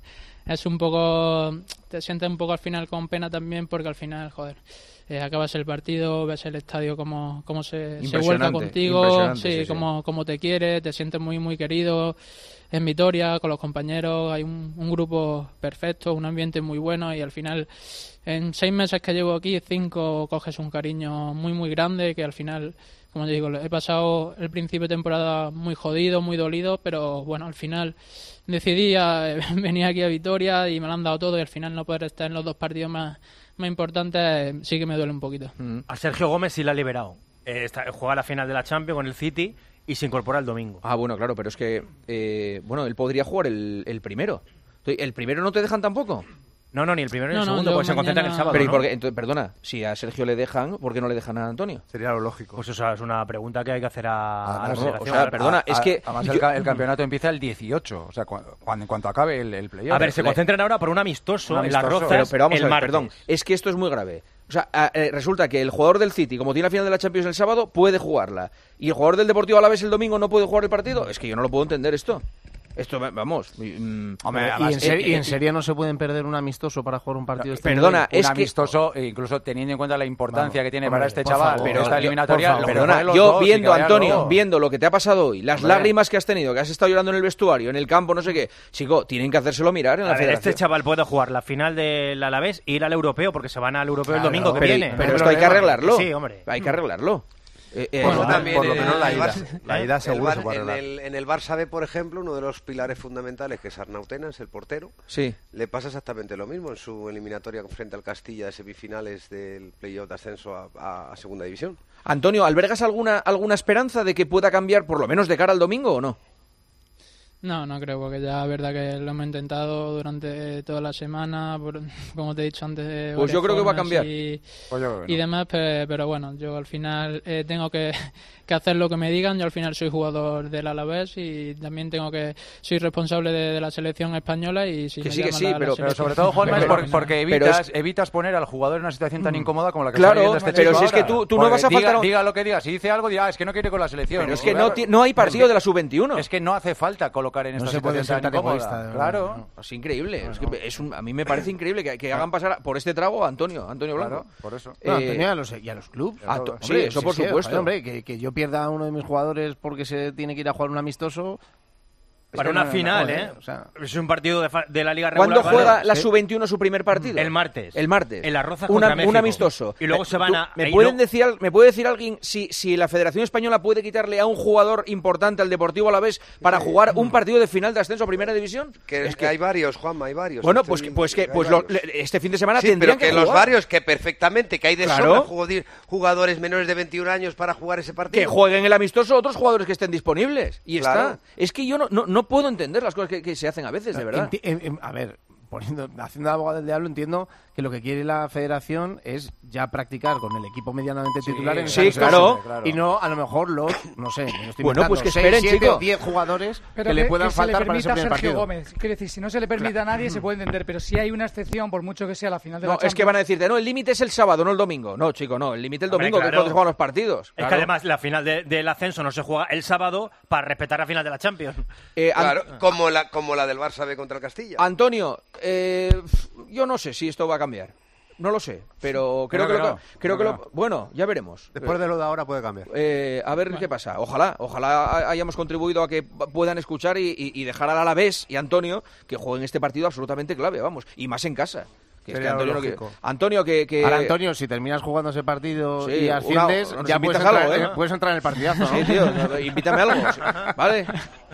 S19: es un poco, te sientes un poco al final con pena también porque al final, joder, eh, acabas el partido, ves el estadio como, como se, se vuelca
S1: Impresionante,
S19: contigo,
S1: impresionante,
S19: sí,
S1: sí, sí.
S19: Como, como te quiere, te sientes muy muy querido en Vitoria, con los compañeros, hay un, un grupo perfecto, un ambiente muy bueno y al final en seis meses que llevo aquí, cinco, coges un cariño muy muy grande que al final, como te digo, he pasado el principio de temporada muy jodido, muy dolido, pero bueno, al final decidí a, venir aquí a Vitoria y me lo han dado todo y al final no poder estar en los dos partidos más, más importantes eh, sí que me duele un poquito.
S2: A Sergio Gómez sí la ha liberado. Eh, está, juega la final de la Champions con el City y se incorpora el domingo.
S1: Ah, bueno, claro, pero es que, eh, bueno, él podría jugar el, el primero. ¿El primero no te dejan tampoco?
S2: No, no, ni el primero ni
S19: No,
S2: el
S19: no,
S2: segundo,
S19: yo
S2: porque se concentran el
S19: mañana-
S2: sábado.
S1: Pero, ¿y
S2: ¿no?
S1: por qué? Entonces, perdona, si a Sergio le dejan, ¿por qué no le dejan a Antonio?
S10: Sería lo lógico.
S2: Pues eso es una pregunta que hay que hacer a, a la
S1: no,
S2: federación.
S1: o sea, perdona, es que
S5: Además,
S1: yo-
S5: el, ca- el campeonato empieza el dieciocho, o sea, cu- cuando, en cuanto acabe el, el playoff.
S2: A ver, se
S5: Le-
S2: concentran ahora por un amistoso,
S5: Un
S2: en las
S5: amistoso.
S2: Rozas
S1: Pero, pero vamos
S2: el
S1: a ver,
S2: martes.
S1: perdón, es que esto es muy grave. O sea, a- eh, resulta que el jugador del City, como tiene la final de la Champions el sábado, puede jugarla. Y el jugador del Deportivo Alavés el domingo no puede jugar el partido. Es que yo no lo puedo entender esto. Esto, vamos... mm,
S5: Hombre,
S9: ¿Y
S5: además,
S9: en, ser-
S5: eh,
S9: y en
S5: eh,
S9: serio no se pueden perder un amistoso para jugar un partido? este
S1: perdona,
S9: nivel?
S1: es
S5: un
S1: que-
S5: amistoso, e incluso teniendo en cuenta la importancia
S9: Vamos,
S5: que tiene
S9: hombre,
S5: para este
S9: por
S5: chaval,
S9: favor,
S5: pero esta
S1: yo-
S5: eliminatoria,
S9: por favor.
S5: lo
S1: Perdona,
S5: jueguen los
S1: yo
S5: dos y
S1: viendo,
S5: que vaya
S1: Antonio,
S5: luego.
S1: viendo lo que te ha pasado hoy, las
S5: Hombre.
S1: lágrimas que has tenido, que has estado llorando en el vestuario, en el campo, no sé qué, chico, tienen que hacérselo mirar en la
S2: A ver,
S1: federación.
S2: este chaval puede jugar la final del Alavés e ir al europeo porque se van al europeo
S5: Claro,
S2: el domingo que
S1: pero,
S2: viene.
S1: pero
S2: No
S1: esto hay que
S2: problema.
S1: arreglarlo.
S2: Sí, hombre.
S1: Hay que arreglarlo. Eh, eh,
S11: Bueno,
S1: no,
S11: también
S10: por lo
S11: en
S10: menos
S11: el
S10: la ida.
S11: Barça-
S10: La ida
S11: el
S10: seguro
S11: Bar-
S10: se puede
S11: en,
S10: arreglar.
S11: el, en el Barça B, por ejemplo, uno de los pilares fundamentales, que es Arnautenas, el portero,
S1: sí.
S11: le pasa exactamente lo mismo en su eliminatoria frente al Castilla de semifinales del playoff de ascenso a, a- a Segunda División.
S1: Antonio, ¿albergas alguna, alguna esperanza de que pueda cambiar, por lo menos de cara al domingo o no?
S19: No, no creo, porque ya es verdad que lo hemos intentado durante toda la semana, por, como te he dicho antes.
S1: Pues yo creo que va a cambiar.
S19: Y,
S5: pues yo creo que
S19: y
S5: no.
S19: demás, pero, pero bueno, yo al final eh, tengo que, que hacer lo que me digan. Yo al final soy jugador del Alavés y también tengo que soy responsable de, de la selección española y si
S1: que
S19: me
S1: sí, que
S19: llaman
S1: sí,
S19: la,
S1: pero,
S19: la
S5: Pero
S19: selección,
S5: sobre todo, Juanma, es por- porque evitas,
S1: es-
S5: evitas poner al jugador en una situación tan incómoda como la que
S1: Claro,
S5: está viviendo este
S1: pero
S5: chico
S1: si es que
S5: ahora.
S1: tú- tú no
S5: Porque
S1: vas a
S5: diga,
S1: faltar a-
S5: diga lo que diga, si dice algo, diga, ah, es que no quiere con la selección.
S1: Pero es que no, ti- no hay partido de la sub veintiuno.
S5: Es que no hace falta colocar en
S9: No
S5: esta
S9: se puede
S5: situación
S9: ser tan
S5: tan incómoda.
S9: egoísta, de verdad,
S5: Claro.
S9: no.
S1: Es increíble. Es que es un- a mí me parece increíble que, que hagan pasar por este trago a Antonio, Antonio Blanco.
S5: Claro, por eso.
S9: No,
S1: Eh,
S9: Antonio, y a los, y a los clubes.
S1: a to- sí,
S9: Hombre,
S1: eso
S9: si
S1: por
S9: es que,
S1: supuesto.
S9: joder, hombre, que, que yo pierda a uno de mis jugadores porque se tiene que ir a jugar un amistoso.
S2: Para
S9: Es que
S2: una
S9: no, no,
S2: final,
S9: joder,
S2: ¿eh?
S9: o sea,
S2: Es un partido de, fa- de la Liga Regular.
S1: ¿Cuándo juega
S2: ¿vale?
S1: la
S2: Sí.
S1: sub veintiuno su primer partido?
S2: El martes.
S1: El martes.
S2: En Las Rozas
S1: Una-
S2: contra México.
S1: Un amistoso.
S2: Y luego se van
S1: ¿Tú-
S2: a...
S1: ¿Me
S2: y
S1: pueden
S2: luego-
S1: decir, al- ¿Me puede decir alguien si, si la Federación Española puede quitarle a un jugador importante al Deportivo Alavés para jugar un partido de final de ascenso a Primera División?
S11: Que,
S1: Es
S11: que hay varios, Juanma, hay varios.
S1: Bueno,
S11: Estoy
S1: pues,
S11: viendo
S1: pues que
S11: hay
S1: pues lo-
S11: varios.
S1: le- este fin de semana
S11: Sí,
S1: tendrían
S11: pero que,
S1: que
S11: los
S1: jugar.
S11: varios, que perfectamente, que hay de
S1: Claro.
S11: sobra jugador- jugadores menores de veintiún años para jugar ese partido.
S1: Que jueguen el amistoso otros jugadores que estén disponibles. Y
S11: Claro.
S1: está. Es que yo no, no, no puedo entender las cosas que, que se hacen a veces, de verdad.
S9: enti- em- em- a ver, poniendo, haciendo de abogado del diablo, entiendo que lo que quiere la federación es ya practicar con el equipo medianamente titular en
S1: sí,
S9: esa
S1: claro.
S9: amistosa. Y no, a lo mejor, los, no sé, me lo estoy
S1: Bueno,
S9: inventando,
S1: pues que
S9: seis,
S1: esperen,
S9: siete
S1: chico.
S9: o diez jugadores
S6: Pero
S9: que, le puedan
S6: se
S9: faltar
S6: le
S9: para ese
S6: permita a
S9: primer
S6: Sergio
S9: partido.
S6: Gómez. Quiero decir, si no se le permite a nadie, se puede entender. Pero si hay una excepción, por mucho que sea la final de
S1: No,
S6: la
S1: es que
S6: Champions,
S1: van a decirte, no, el límite es el sábado, no el domingo. No, chico, no, el límite es el
S2: Hombre,
S1: domingo, que es
S2: claro.
S1: cuando se juegan los partidos.
S2: Es
S1: Claro.
S2: que además la final de- del ascenso no se juega el sábado para respetar la final de la Champions.
S1: Eh, An-
S11: Claro, como la, como la del Barça B contra el Castilla.
S1: Antonio, eh, yo no sé si esto va a cambiar. No lo sé, pero creo,
S10: Creo
S1: que,
S10: que
S1: lo,
S10: no,
S1: creo
S10: creo
S1: que
S10: que
S1: lo- bueno, ya veremos.
S10: Después de lo de ahora puede cambiar.
S1: Eh, a ver qué pasa. Ojalá, ojalá hayamos contribuido a que p- puedan escuchar y, y- y dejar al Alavés y a Antonio que jueguen este partido absolutamente clave, vamos, y más en casa. Que es que
S9: Sería
S1: Antonio,
S9: lo
S1: no quiere-
S9: lógico.
S1: Antonio que, que-
S9: Ahora, Antonio, si terminas jugando ese partido
S1: Sí,
S9: y
S1: una-
S9: asciendes,
S1: nos
S9: ya puedes
S1: invitas
S9: entrar,
S1: algo, ¿eh?
S9: eh, puedes entrar en el partidazo, ¿no?
S1: Sí, tío, no, invítame algo, sí, ¿vale?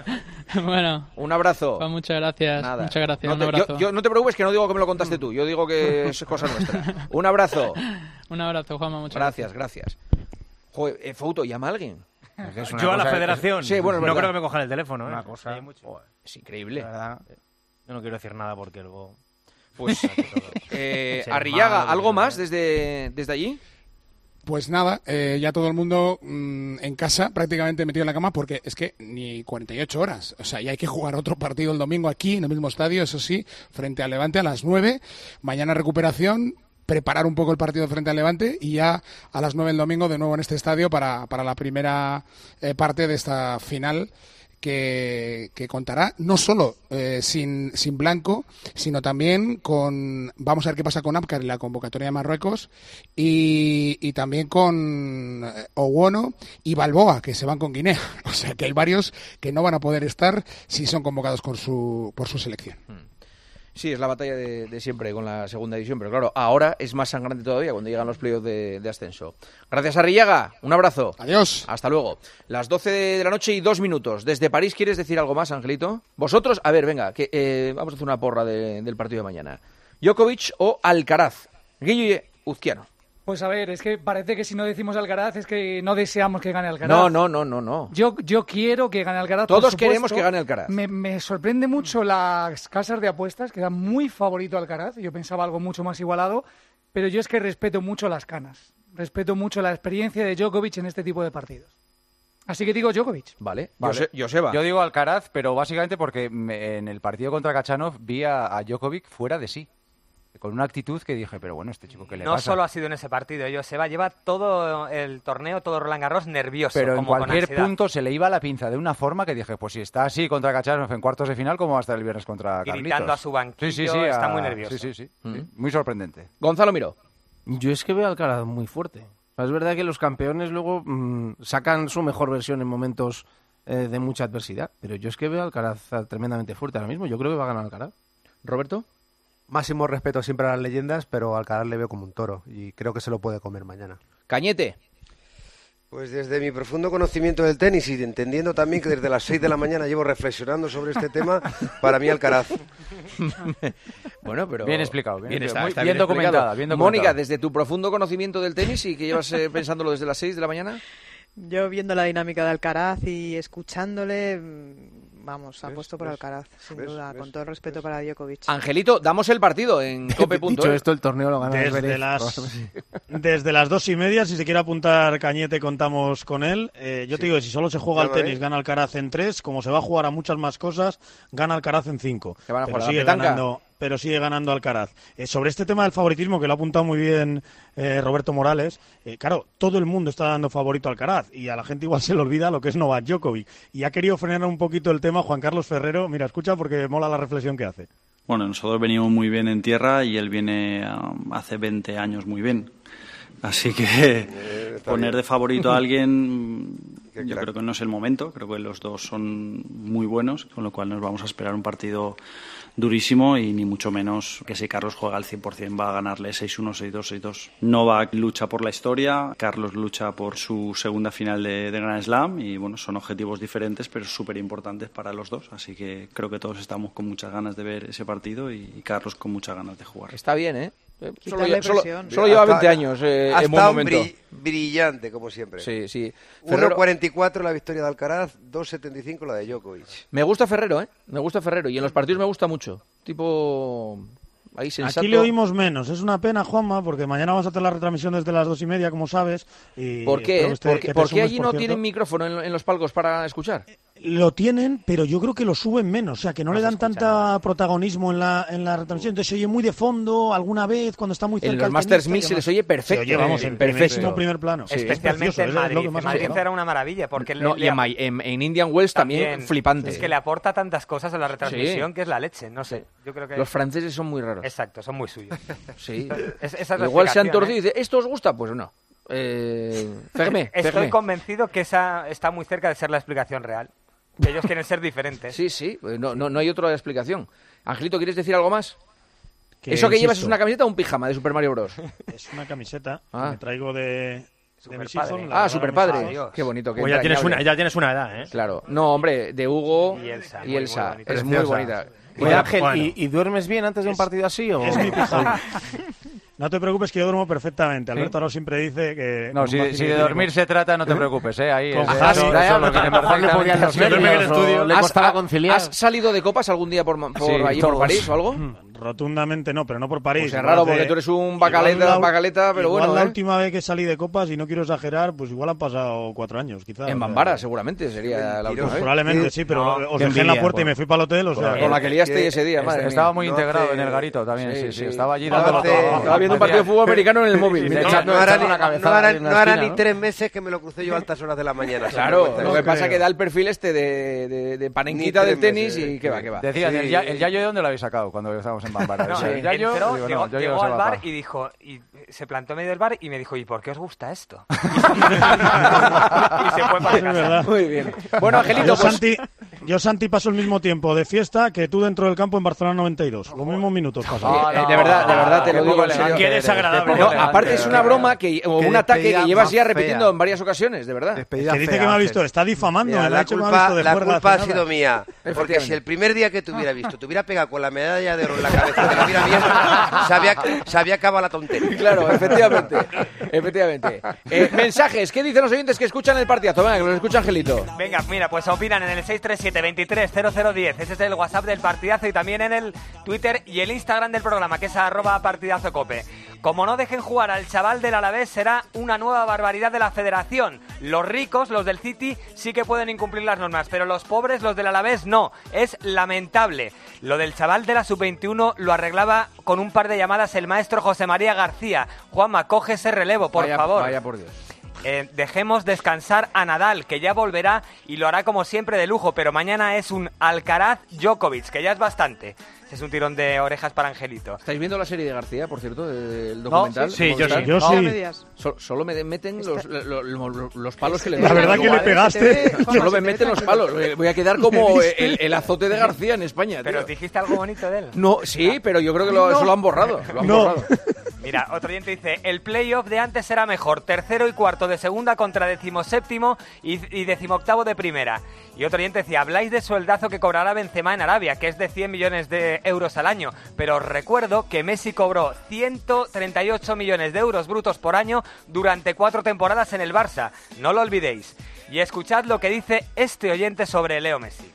S19: Bueno,
S1: Un abrazo.
S19: pues muchas gracias.
S1: Nada.
S19: Muchas gracias.
S1: No
S19: un
S1: te,
S19: abrazo.
S1: yo, yo no te preocupes que no digo que me lo contaste tú, yo digo que es cosa nuestra. Un abrazo.
S19: Un abrazo, Juanma. Muchas
S1: Gracias, gracias. Joder, eh, Fouto, llama a alguien.
S9: Es una
S2: Yo a la
S9: cosa-
S2: federación
S1: Sí, bueno, es
S2: no
S1: verdad.
S2: creo que me cojan el teléfono. ¿eh?
S9: Una cosa-
S2: Hay mucho-
S9: Joder,
S1: Es increíble.
S9: de verdad.
S2: Yo no quiero decir nada porque luego...
S1: Pues, eh,
S2: Ser
S1: Arrillaga,
S2: malo,
S1: ¿algo
S2: ¿no?
S1: más desde, desde allí?
S18: Pues nada, eh, ya todo el mundo mm, en casa, prácticamente metido en la cama, porque es que ni cuarenta y ocho horas. O sea, ya hay que jugar otro partido el domingo aquí, en el mismo estadio, eso sí, frente al Levante a las nueve. Mañana recuperación, preparar un poco el partido frente al Levante y ya a las nueve el domingo de nuevo en este estadio para, para la primera eh, parte de esta final. Que, que contará no solo eh, sin, sin Blanco, sino también con, vamos a ver qué pasa con Abkar y la convocatoria de Marruecos, y, y también con eh, Owono y Balboa, que se van con Guinea. O sea que hay varios que no van a poder estar si son convocados con su, por su selección.
S1: Sí, es la batalla de, de siempre con la segunda división, pero claro, ahora es más sangrante todavía cuando llegan los playoffs de, de ascenso. Gracias, Arrillaga. Un abrazo.
S18: Adiós.
S1: Hasta luego. Las doce de la noche y dos minutos. Desde París, ¿quieres decir algo más, Angelito? Vosotros, a ver, venga, que eh, vamos a hacer una porra de- del partido de mañana. Djokovic o Alcaraz. Guille Uzquiano.
S6: Pues a ver, es que parece que si no decimos Alcaraz es que no deseamos que gane Alcaraz.
S1: No, no, no, no, no.
S6: Yo, yo quiero que gane Alcaraz. por
S1: Todos
S6: supuesto.
S1: queremos que gane Alcaraz.
S6: Me, me sorprende mucho las casas de apuestas, que dan muy favorito a Alcaraz. Yo pensaba algo mucho más igualado, pero yo es que respeto mucho las canas. Respeto mucho la experiencia de Djokovic en este tipo de partidos. Así que digo Djokovic.
S1: Vale,
S5: Vale.
S1: Jose- Joseba.
S5: Yo digo Alcaraz, pero básicamente porque me- en el partido contra Kachanov vi a, a Djokovic fuera de sí. Con una actitud que dije, pero bueno, este chico, ¿qué le
S20: No
S5: pasa?
S20: solo ha sido en ese partido, Joseba lleva todo el torneo, todo Roland Garros nervioso.
S5: Pero en
S20: como con
S5: cualquier
S20: ansiedad.
S5: punto se le iba la pinza de una forma que dije, pues si está así contra Kachanov en cuartos de final, ¿cómo va a estar el viernes contra
S20: Gritando
S5: Carlitos?
S20: a su banquillo,
S5: Sí, sí, sí,
S20: está
S5: a-
S20: muy nervioso.
S5: Sí, sí, sí.
S1: Mm.
S5: sí. Muy sorprendente.
S1: Gonzalo Miró.
S9: Yo es que veo al Alcaraz muy fuerte. Es verdad que los campeones luego mm, sacan su mejor versión en momentos eh, de mucha adversidad, pero yo es que veo al Alcaraz tremendamente fuerte ahora mismo. Yo creo que va a ganar Alcaraz.
S1: ¿Roberto?
S10: Máximo respeto siempre a las leyendas, pero al Alcaraz le veo como un toro y creo que se lo puede comer mañana.
S1: Cañete.
S11: Pues desde mi profundo conocimiento del tenis y entendiendo también que desde las seis de la mañana llevo reflexionando sobre este tema, para mí Alcaraz.
S1: Bueno, pero...
S5: Bien explicado, bien,
S1: Bien,
S5: explicado.
S1: está,
S5: Muy
S1: está
S5: bien
S1: bien
S5: documentada,
S1: explicado.
S5: bien documentada.
S1: Mónica, desde tu profundo conocimiento del tenis y que llevas eh, pensándolo desde las seis de la mañana...
S12: Yo viendo la dinámica de Alcaraz y escuchándole, mm, vamos, apuesto por
S11: ¿Ves?
S12: Alcaraz, sin
S11: ¿Ves?
S12: duda,
S11: ¿Ves?
S12: con todo el respeto para Djokovic.
S1: Angelito, damos el partido en cope punto es.
S9: Dicho esto, el torneo lo gana
S17: Desde
S9: Zverev.
S17: las, desde las dos y media, si se quiere apuntar Cañete, contamos con él. Eh, yo
S11: Sí.
S17: te digo que si solo se juega al
S11: Llámame.
S17: tenis, gana Alcaraz en tres. Como se va a jugar a muchas más cosas, gana Alcaraz en cinco.
S1: Que van a
S17: Pero
S1: jugar a la
S17: sigue
S1: petanca.
S17: ganando, pero sigue ganando Alcaraz. Eh, sobre este tema del favoritismo, que lo ha apuntado muy bien eh, Roberto Morales, eh, claro, todo el mundo está dando favorito a Alcaraz y a la gente igual se le olvida lo que es Novak Djokovic. Y ha querido frenar un poquito el tema Juan Carlos Ferrero. Mira, escucha porque mola la reflexión que hace.
S21: Bueno, nosotros venimos muy bien en tierra y él viene um, hace veinte años muy bien. Así que
S11: Eh, está
S21: poner
S11: bien.
S21: de favorito a alguien,
S11: Qué
S21: yo
S11: crack.
S21: creo que no es el momento. Creo que los dos son muy buenos, con lo cual nos vamos a esperar un partido durísimo y ni mucho menos que si Carlos juega al cien por ciento va a ganarle seis uno, seis dos, seis dos. Novak lucha por la historia, Carlos lucha por su segunda final de, de Grand Slam y bueno, son objetivos diferentes pero súper importantes para los dos, así que creo que todos estamos con muchas ganas de ver ese partido y, y Carlos con muchas ganas de jugar.
S1: Está bien, ¿eh? Eh, Solo,
S12: Quitarle
S1: lle- solo-
S12: presión.
S1: solo lleva
S11: Hasta-
S1: veinte años eh,
S11: ha
S1: en buen
S11: estado
S1: momento.
S11: bri- brillante, como siempre.
S1: Sí, sí.
S11: uno
S1: Ferrero-
S11: cuarenta y cuatro la victoria de Alcaraz, dos setenta y cinco la de Djokovic.
S1: Me gusta Ferrero, ¿eh? Me gusta Ferrero. Y en los partidos me gusta mucho. Tipo... Ahí sensato.
S17: Aquí le oímos menos. Es una pena, Juanma, porque mañana vamos a hacer la retransmisión desde las dos y media, como sabes. Y
S1: ¿Por
S17: espero
S1: qué?
S17: que esté-
S1: ¿Por
S17: que
S1: qué,
S17: te
S1: por qué
S17: sumes,
S1: allí
S17: por
S1: no
S17: cierto.
S1: tienen micrófono en, en los palcos para escuchar?
S17: Lo tienen, pero yo creo que lo suben menos, o sea, que no,
S1: No
S17: le
S1: se
S17: dan
S1: escucha
S17: tanta
S1: nada.
S17: protagonismo en la, en la retransmisión. Entonces se oye muy de fondo alguna vez cuando está muy cerca.
S1: En los
S17: el
S1: Masters
S17: tenista y
S1: mil se
S17: demás.
S1: les oye perfecto.
S17: Se oye, vamos, en
S1: Perfecto.
S17: primerísimo primer plano.
S1: Sí.
S17: Es
S20: Especialmente
S17: precioso,
S20: en
S17: es lo
S20: Madrid.
S17: que más
S20: En Madrid
S17: me
S20: era una maravilla, porque
S1: No,
S20: le-
S1: y en,
S20: le-
S1: Mi- en- en Indian Wells también,
S20: también
S1: flipante.
S20: Es que le aporta tantas cosas a la retransmisión
S1: Sí.
S20: que es la leche, no sé. Yo creo que
S1: Los franceses son muy raros.
S20: Exacto, son muy suyos.
S1: Sí.
S20: Es- esa es la
S1: Igual se han
S20: explicación,
S1: torcido
S20: ¿eh?
S1: y dice, ¿esto os gusta? Pues no. Eh, Fermé,
S20: Estoy
S1: Fermé.
S20: convencido que esa está muy cerca de ser la explicación real. Que ellos quieren ser diferentes.
S1: Sí, sí, pues no, no, no hay otra explicación. Angelito, ¿quieres decir algo más?
S17: Que
S1: ¿Eso que llevas es
S17: insisto,
S1: una camiseta o un pijama de Super Mario Bros?
S17: Es una camiseta
S1: Ah.
S17: que me traigo de, de mis hijos.
S20: Superpadre.
S17: la
S1: Ah,
S17: regalaron
S1: super
S17: mis
S1: padre.
S17: hijos.
S1: Qué bonito. Qué
S2: Pues ya tienes,
S1: entrañable.
S2: una, ya tienes una edad, ¿eh?
S1: Claro. No, hombre, de Hugo
S20: Y Elsa,
S1: y
S20: muy,
S1: Elsa.
S20: muy bonita.
S1: es muy
S2: Preciosa.
S1: bonita.
S9: Oye, Ángel,
S17: Bueno.
S9: ¿y, y duermes bien antes de un partido así? O...
S17: Es mi pijama. No te preocupes que yo duermo perfectamente. Alberto ahora siempre dice que...
S5: No,
S17: con
S5: si,
S17: fácil
S5: si de
S17: que
S5: dormir se trata, no te preocupes, ¿eh? Ahí
S17: Con
S5: es,
S17: Javi,
S5: eso,
S17: ya,
S5: eso lo
S9: pero
S5: que
S9: a lo mejor le podían los
S5: perfectamente.
S9: nervios,
S2: duerme en el
S9: o
S2: estudio.
S9: le
S1: ¿Has,
S9: costaba
S1: ha-
S9: conciliar.
S1: ¿Has salido de copas algún día por, ma- por
S5: Sí,
S1: allí, por
S5: todos.
S1: París o algo?
S17: Rotundamente no, pero no por París.
S1: Pues es
S17: Igual
S1: raro
S17: hace-
S1: porque tú eres un
S17: igual
S1: bacaleta,
S17: la-
S1: bacaleta, pero
S17: igual
S1: bueno,
S17: la
S1: ¿eh?
S17: última vez que salí de copas, y no quiero exagerar, pues igual han pasado cuatro años, quizás.
S1: En
S17: o sea,
S1: Bambara, seguramente sería la última
S17: Pues
S1: vez.
S17: probablemente sí, pero
S2: No,
S17: os
S2: qué
S17: dejé en la
S2: envidia,
S17: puerta y
S2: bueno.
S17: me fui para el hotel, o sea...
S1: Con la que liaste
S11: que-
S1: ese día, madre
S5: Estaba
S1: mía.
S5: muy
S11: No
S5: integrado
S11: hace-
S5: en el garito también, sí,
S11: sí,
S5: sí.
S11: sí.
S5: Estaba allí
S11: No
S5: dándolo
S11: hace-
S5: todo.
S1: Estaba viendo un partido de fútbol americano en el móvil.
S11: No,
S1: mientras-
S11: no hará ni,
S9: una cabezada
S11: no hará-
S9: ahí en la
S11: no hará
S9: esquina,
S11: ni
S9: ¿no?
S11: tres meses que me lo crucé yo a altas horas de la mañana.
S1: Claro,
S11: sin
S1: lo
S11: dar
S1: que
S11: cuenta.
S1: pasa es
S17: creo.
S1: que da el perfil este de, de, de panenquita
S11: Ni
S1: del
S11: tres
S1: tenis
S11: meses,
S1: y que va, que va.
S5: Decían,
S11: Sí.
S5: el, ya- el Yayo, ¿de dónde lo habéis sacado cuando estábamos en Bambara?
S20: No,
S5: Sí, el Yayo,
S20: entró,
S5: digo,
S20: llegó,
S5: no, Yayo
S20: llegó
S5: se
S20: al
S5: va a
S20: bar
S5: bajar.
S20: y dijo, y se plantó en medio del bar y me dijo, ¿y por qué os gusta esto? y se fue para
S17: Es
S20: casa.
S17: verdad.
S1: Muy bien. Bueno, Angelito,
S17: Yo,
S1: pues,
S17: Santi, yo, Santi, paso el mismo tiempo de fiesta que tú dentro del campo en Barcelona noventa y dos. Los mismos minutos paso.
S1: eh, de verdad, de verdad te
S5: Qué
S1: lo digo
S5: poco
S1: en serio.
S5: elegante
S2: Qué
S5: eres,
S2: desagradable.
S5: qué poco
S1: No,
S5: elegante
S1: aparte es
S5: eres.
S1: una broma que, o
S10: Qué
S1: un ataque que
S10: despedida
S1: llevas
S10: más
S1: ya
S10: fea.
S1: repitiendo en varias ocasiones, de verdad.
S10: Despedida
S17: Que dice
S10: fea,
S17: que me ha
S10: Ángel.
S17: visto, está difamando,
S11: Mira,
S17: me ha
S11: la
S17: dicho que me ha
S11: culpa,
S17: visto de
S11: la
S17: juerga
S11: culpa ha
S17: hace
S11: sido
S17: nada.
S11: mía. Porque
S1: Efectivamente.
S11: si el primer día que te hubiera visto, te hubiera pegado con la medalla de oro en la cabeza, te lo hubiera visto, se había, se había acabado la tontería.
S1: Claro, efectivamente. Efectivamente. Eh, mensajes, ¿qué dicen los oyentes que escuchan el partidazo? Venga, que los escucha Angelito.
S20: Venga, mira, pues opinan en el seis tres siete, veintitrés, cero cero diez. Ese es el WhatsApp del partidazo y también en el Twitter y el Instagram del programa, que es arroba partidazo cope. Como no dejen jugar al chaval del Alavés, será una nueva barbaridad de la federación. Los ricos, los del City, sí que pueden incumplir las normas, pero los pobres, los del Alavés, no. Es lamentable. Lo del chaval de la sub veintiuno lo arreglaba con un par de llamadas el maestro José María García. Juanma, coge ese relevo, por
S1: Vaya-
S20: favor.
S1: Vaya por Dios.
S20: Eh, dejemos descansar a Nadal, que ya volverá y lo hará como siempre de lujo, pero mañana es un Alcaraz-Djokovic, que ya es bastante. Ese es un tirón de orejas para Angelito.
S1: ¿Estáis viendo la serie de García, por cierto, del documental?
S2: sí, sí, yo
S1: Movistar?
S2: sí.
S17: Yo
S12: No
S17: sí.
S12: me digas.
S1: So- solo me meten los, lo- lo- lo- los palos que le
S17: La
S1: meten.
S17: verdad que le pegaste.
S1: Solo me meten los palos. Voy a quedar como el, el azote de García en España, tío.
S20: Pero dijiste algo bonito de él.
S1: No, sí, pero yo creo que lo,
S17: No.
S1: eso lo han borrado. Lo han
S17: No.
S1: borrado.
S20: Mira, otro oyente dice, el playoff de antes era mejor, tercero y cuarto de segunda contra decimoséptimo y, y decimoctavo de primera. Y otro oyente decía, habláis de sueldazo que cobrará Benzema en Arabia, que es de cien millones de euros al año, pero os recuerdo que Messi cobró ciento treinta y ocho millones de euros brutos por año durante cuatro temporadas en el Barça. No lo olvidéis. Y escuchad lo que dice este oyente sobre Leo Messi.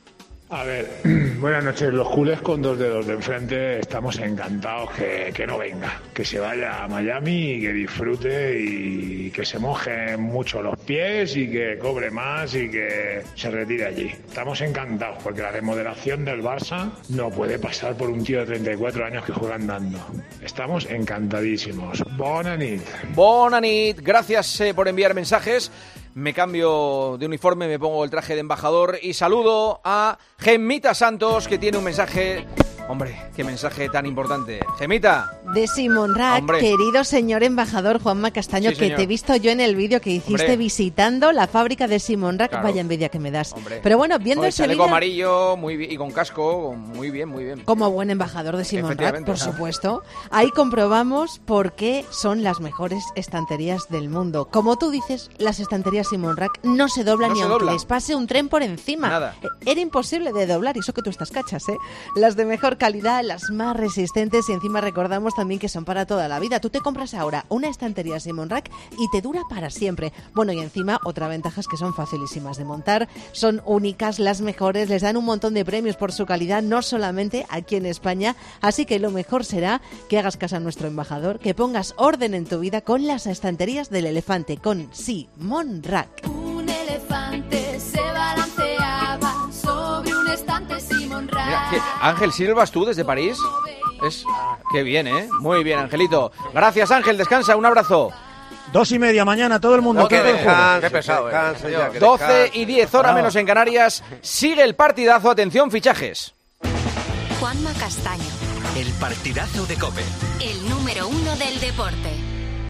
S3: A ver, buenas noches. Los culés con dos dedos de enfrente estamos encantados que, que no venga, que se vaya a Miami y que disfrute y que se mojen mucho los pies y que cobre más y que se retire allí. Estamos encantados porque la remodelación del Barça no puede pasar por un tío de treinta y cuatro años que juega andando. Estamos encantadísimos. Bona nit.
S1: Bona nit. Gracias eh, por enviar mensajes. Me cambio de uniforme, me pongo el traje de embajador y saludo a Gemita Santos, que tiene un mensaje... Hombre, qué mensaje tan importante. Gemita.
S22: De Simon Rack,
S1: Hombre.
S22: querido señor embajador Juanma Castaño,
S1: Sí,
S22: que
S1: señor.
S22: te he visto yo en el vídeo que hiciste
S1: Hombre.
S22: visitando la fábrica de Simon Rack.
S1: Claro.
S22: Vaya envidia que me das.
S1: Hombre.
S22: Pero bueno, viendo
S1: Con
S22: el
S1: el chaleco
S22: Sevilla...
S1: amarillo muy bien, y con casco, muy bien, muy bien.
S22: Como buen embajador de Simon Rack,
S1: Efectivamente,
S22: por
S1: claro.
S22: supuesto. Ahí comprobamos por qué son las mejores estanterías del mundo. Como tú dices, las estanterías Simon Rack no se doblan
S1: No
S22: ni
S1: se
S22: aunque
S1: doblan.
S22: les pase un tren por encima.
S1: Nada.
S22: Eh, Era imposible de doblar, y eso que tú estás cachas, ¿eh? Las de mejor calidad, las más resistentes, y encima recordamos también que son para toda la vida. Tú te compras ahora una estantería Simon Rack y te dura para siempre. Bueno, y encima otra ventaja es que son facilísimas de montar, son únicas, las mejores, les dan un montón de premios por su calidad, no solamente aquí en España. Así que lo mejor será que hagas caso a nuestro embajador, que pongas orden en tu vida con las estanterías del elefante, con Simon Rack.
S23: Un elefante se balanceaba sobre un estante Simon Rack.
S1: Mira, ¿qué? Ángel Silvas, tú desde París. Es qué bien, ¿eh? Muy bien, Angelito. Gracias, Ángel. Descansa. Un abrazo.
S17: Dos y media mañana, todo el mundo.
S1: Doce,
S17: ¿Qué tal?
S1: qué pesado,
S11: eh. Descansa ya, que
S1: doce
S11: descansa.
S1: y diez, hora
S17: Bravo.
S1: menos en Canarias. Sigue el partidazo. Atención, fichajes.
S24: Juanma Castaño,
S25: El partidazo de COPE.
S24: el número uno del deporte.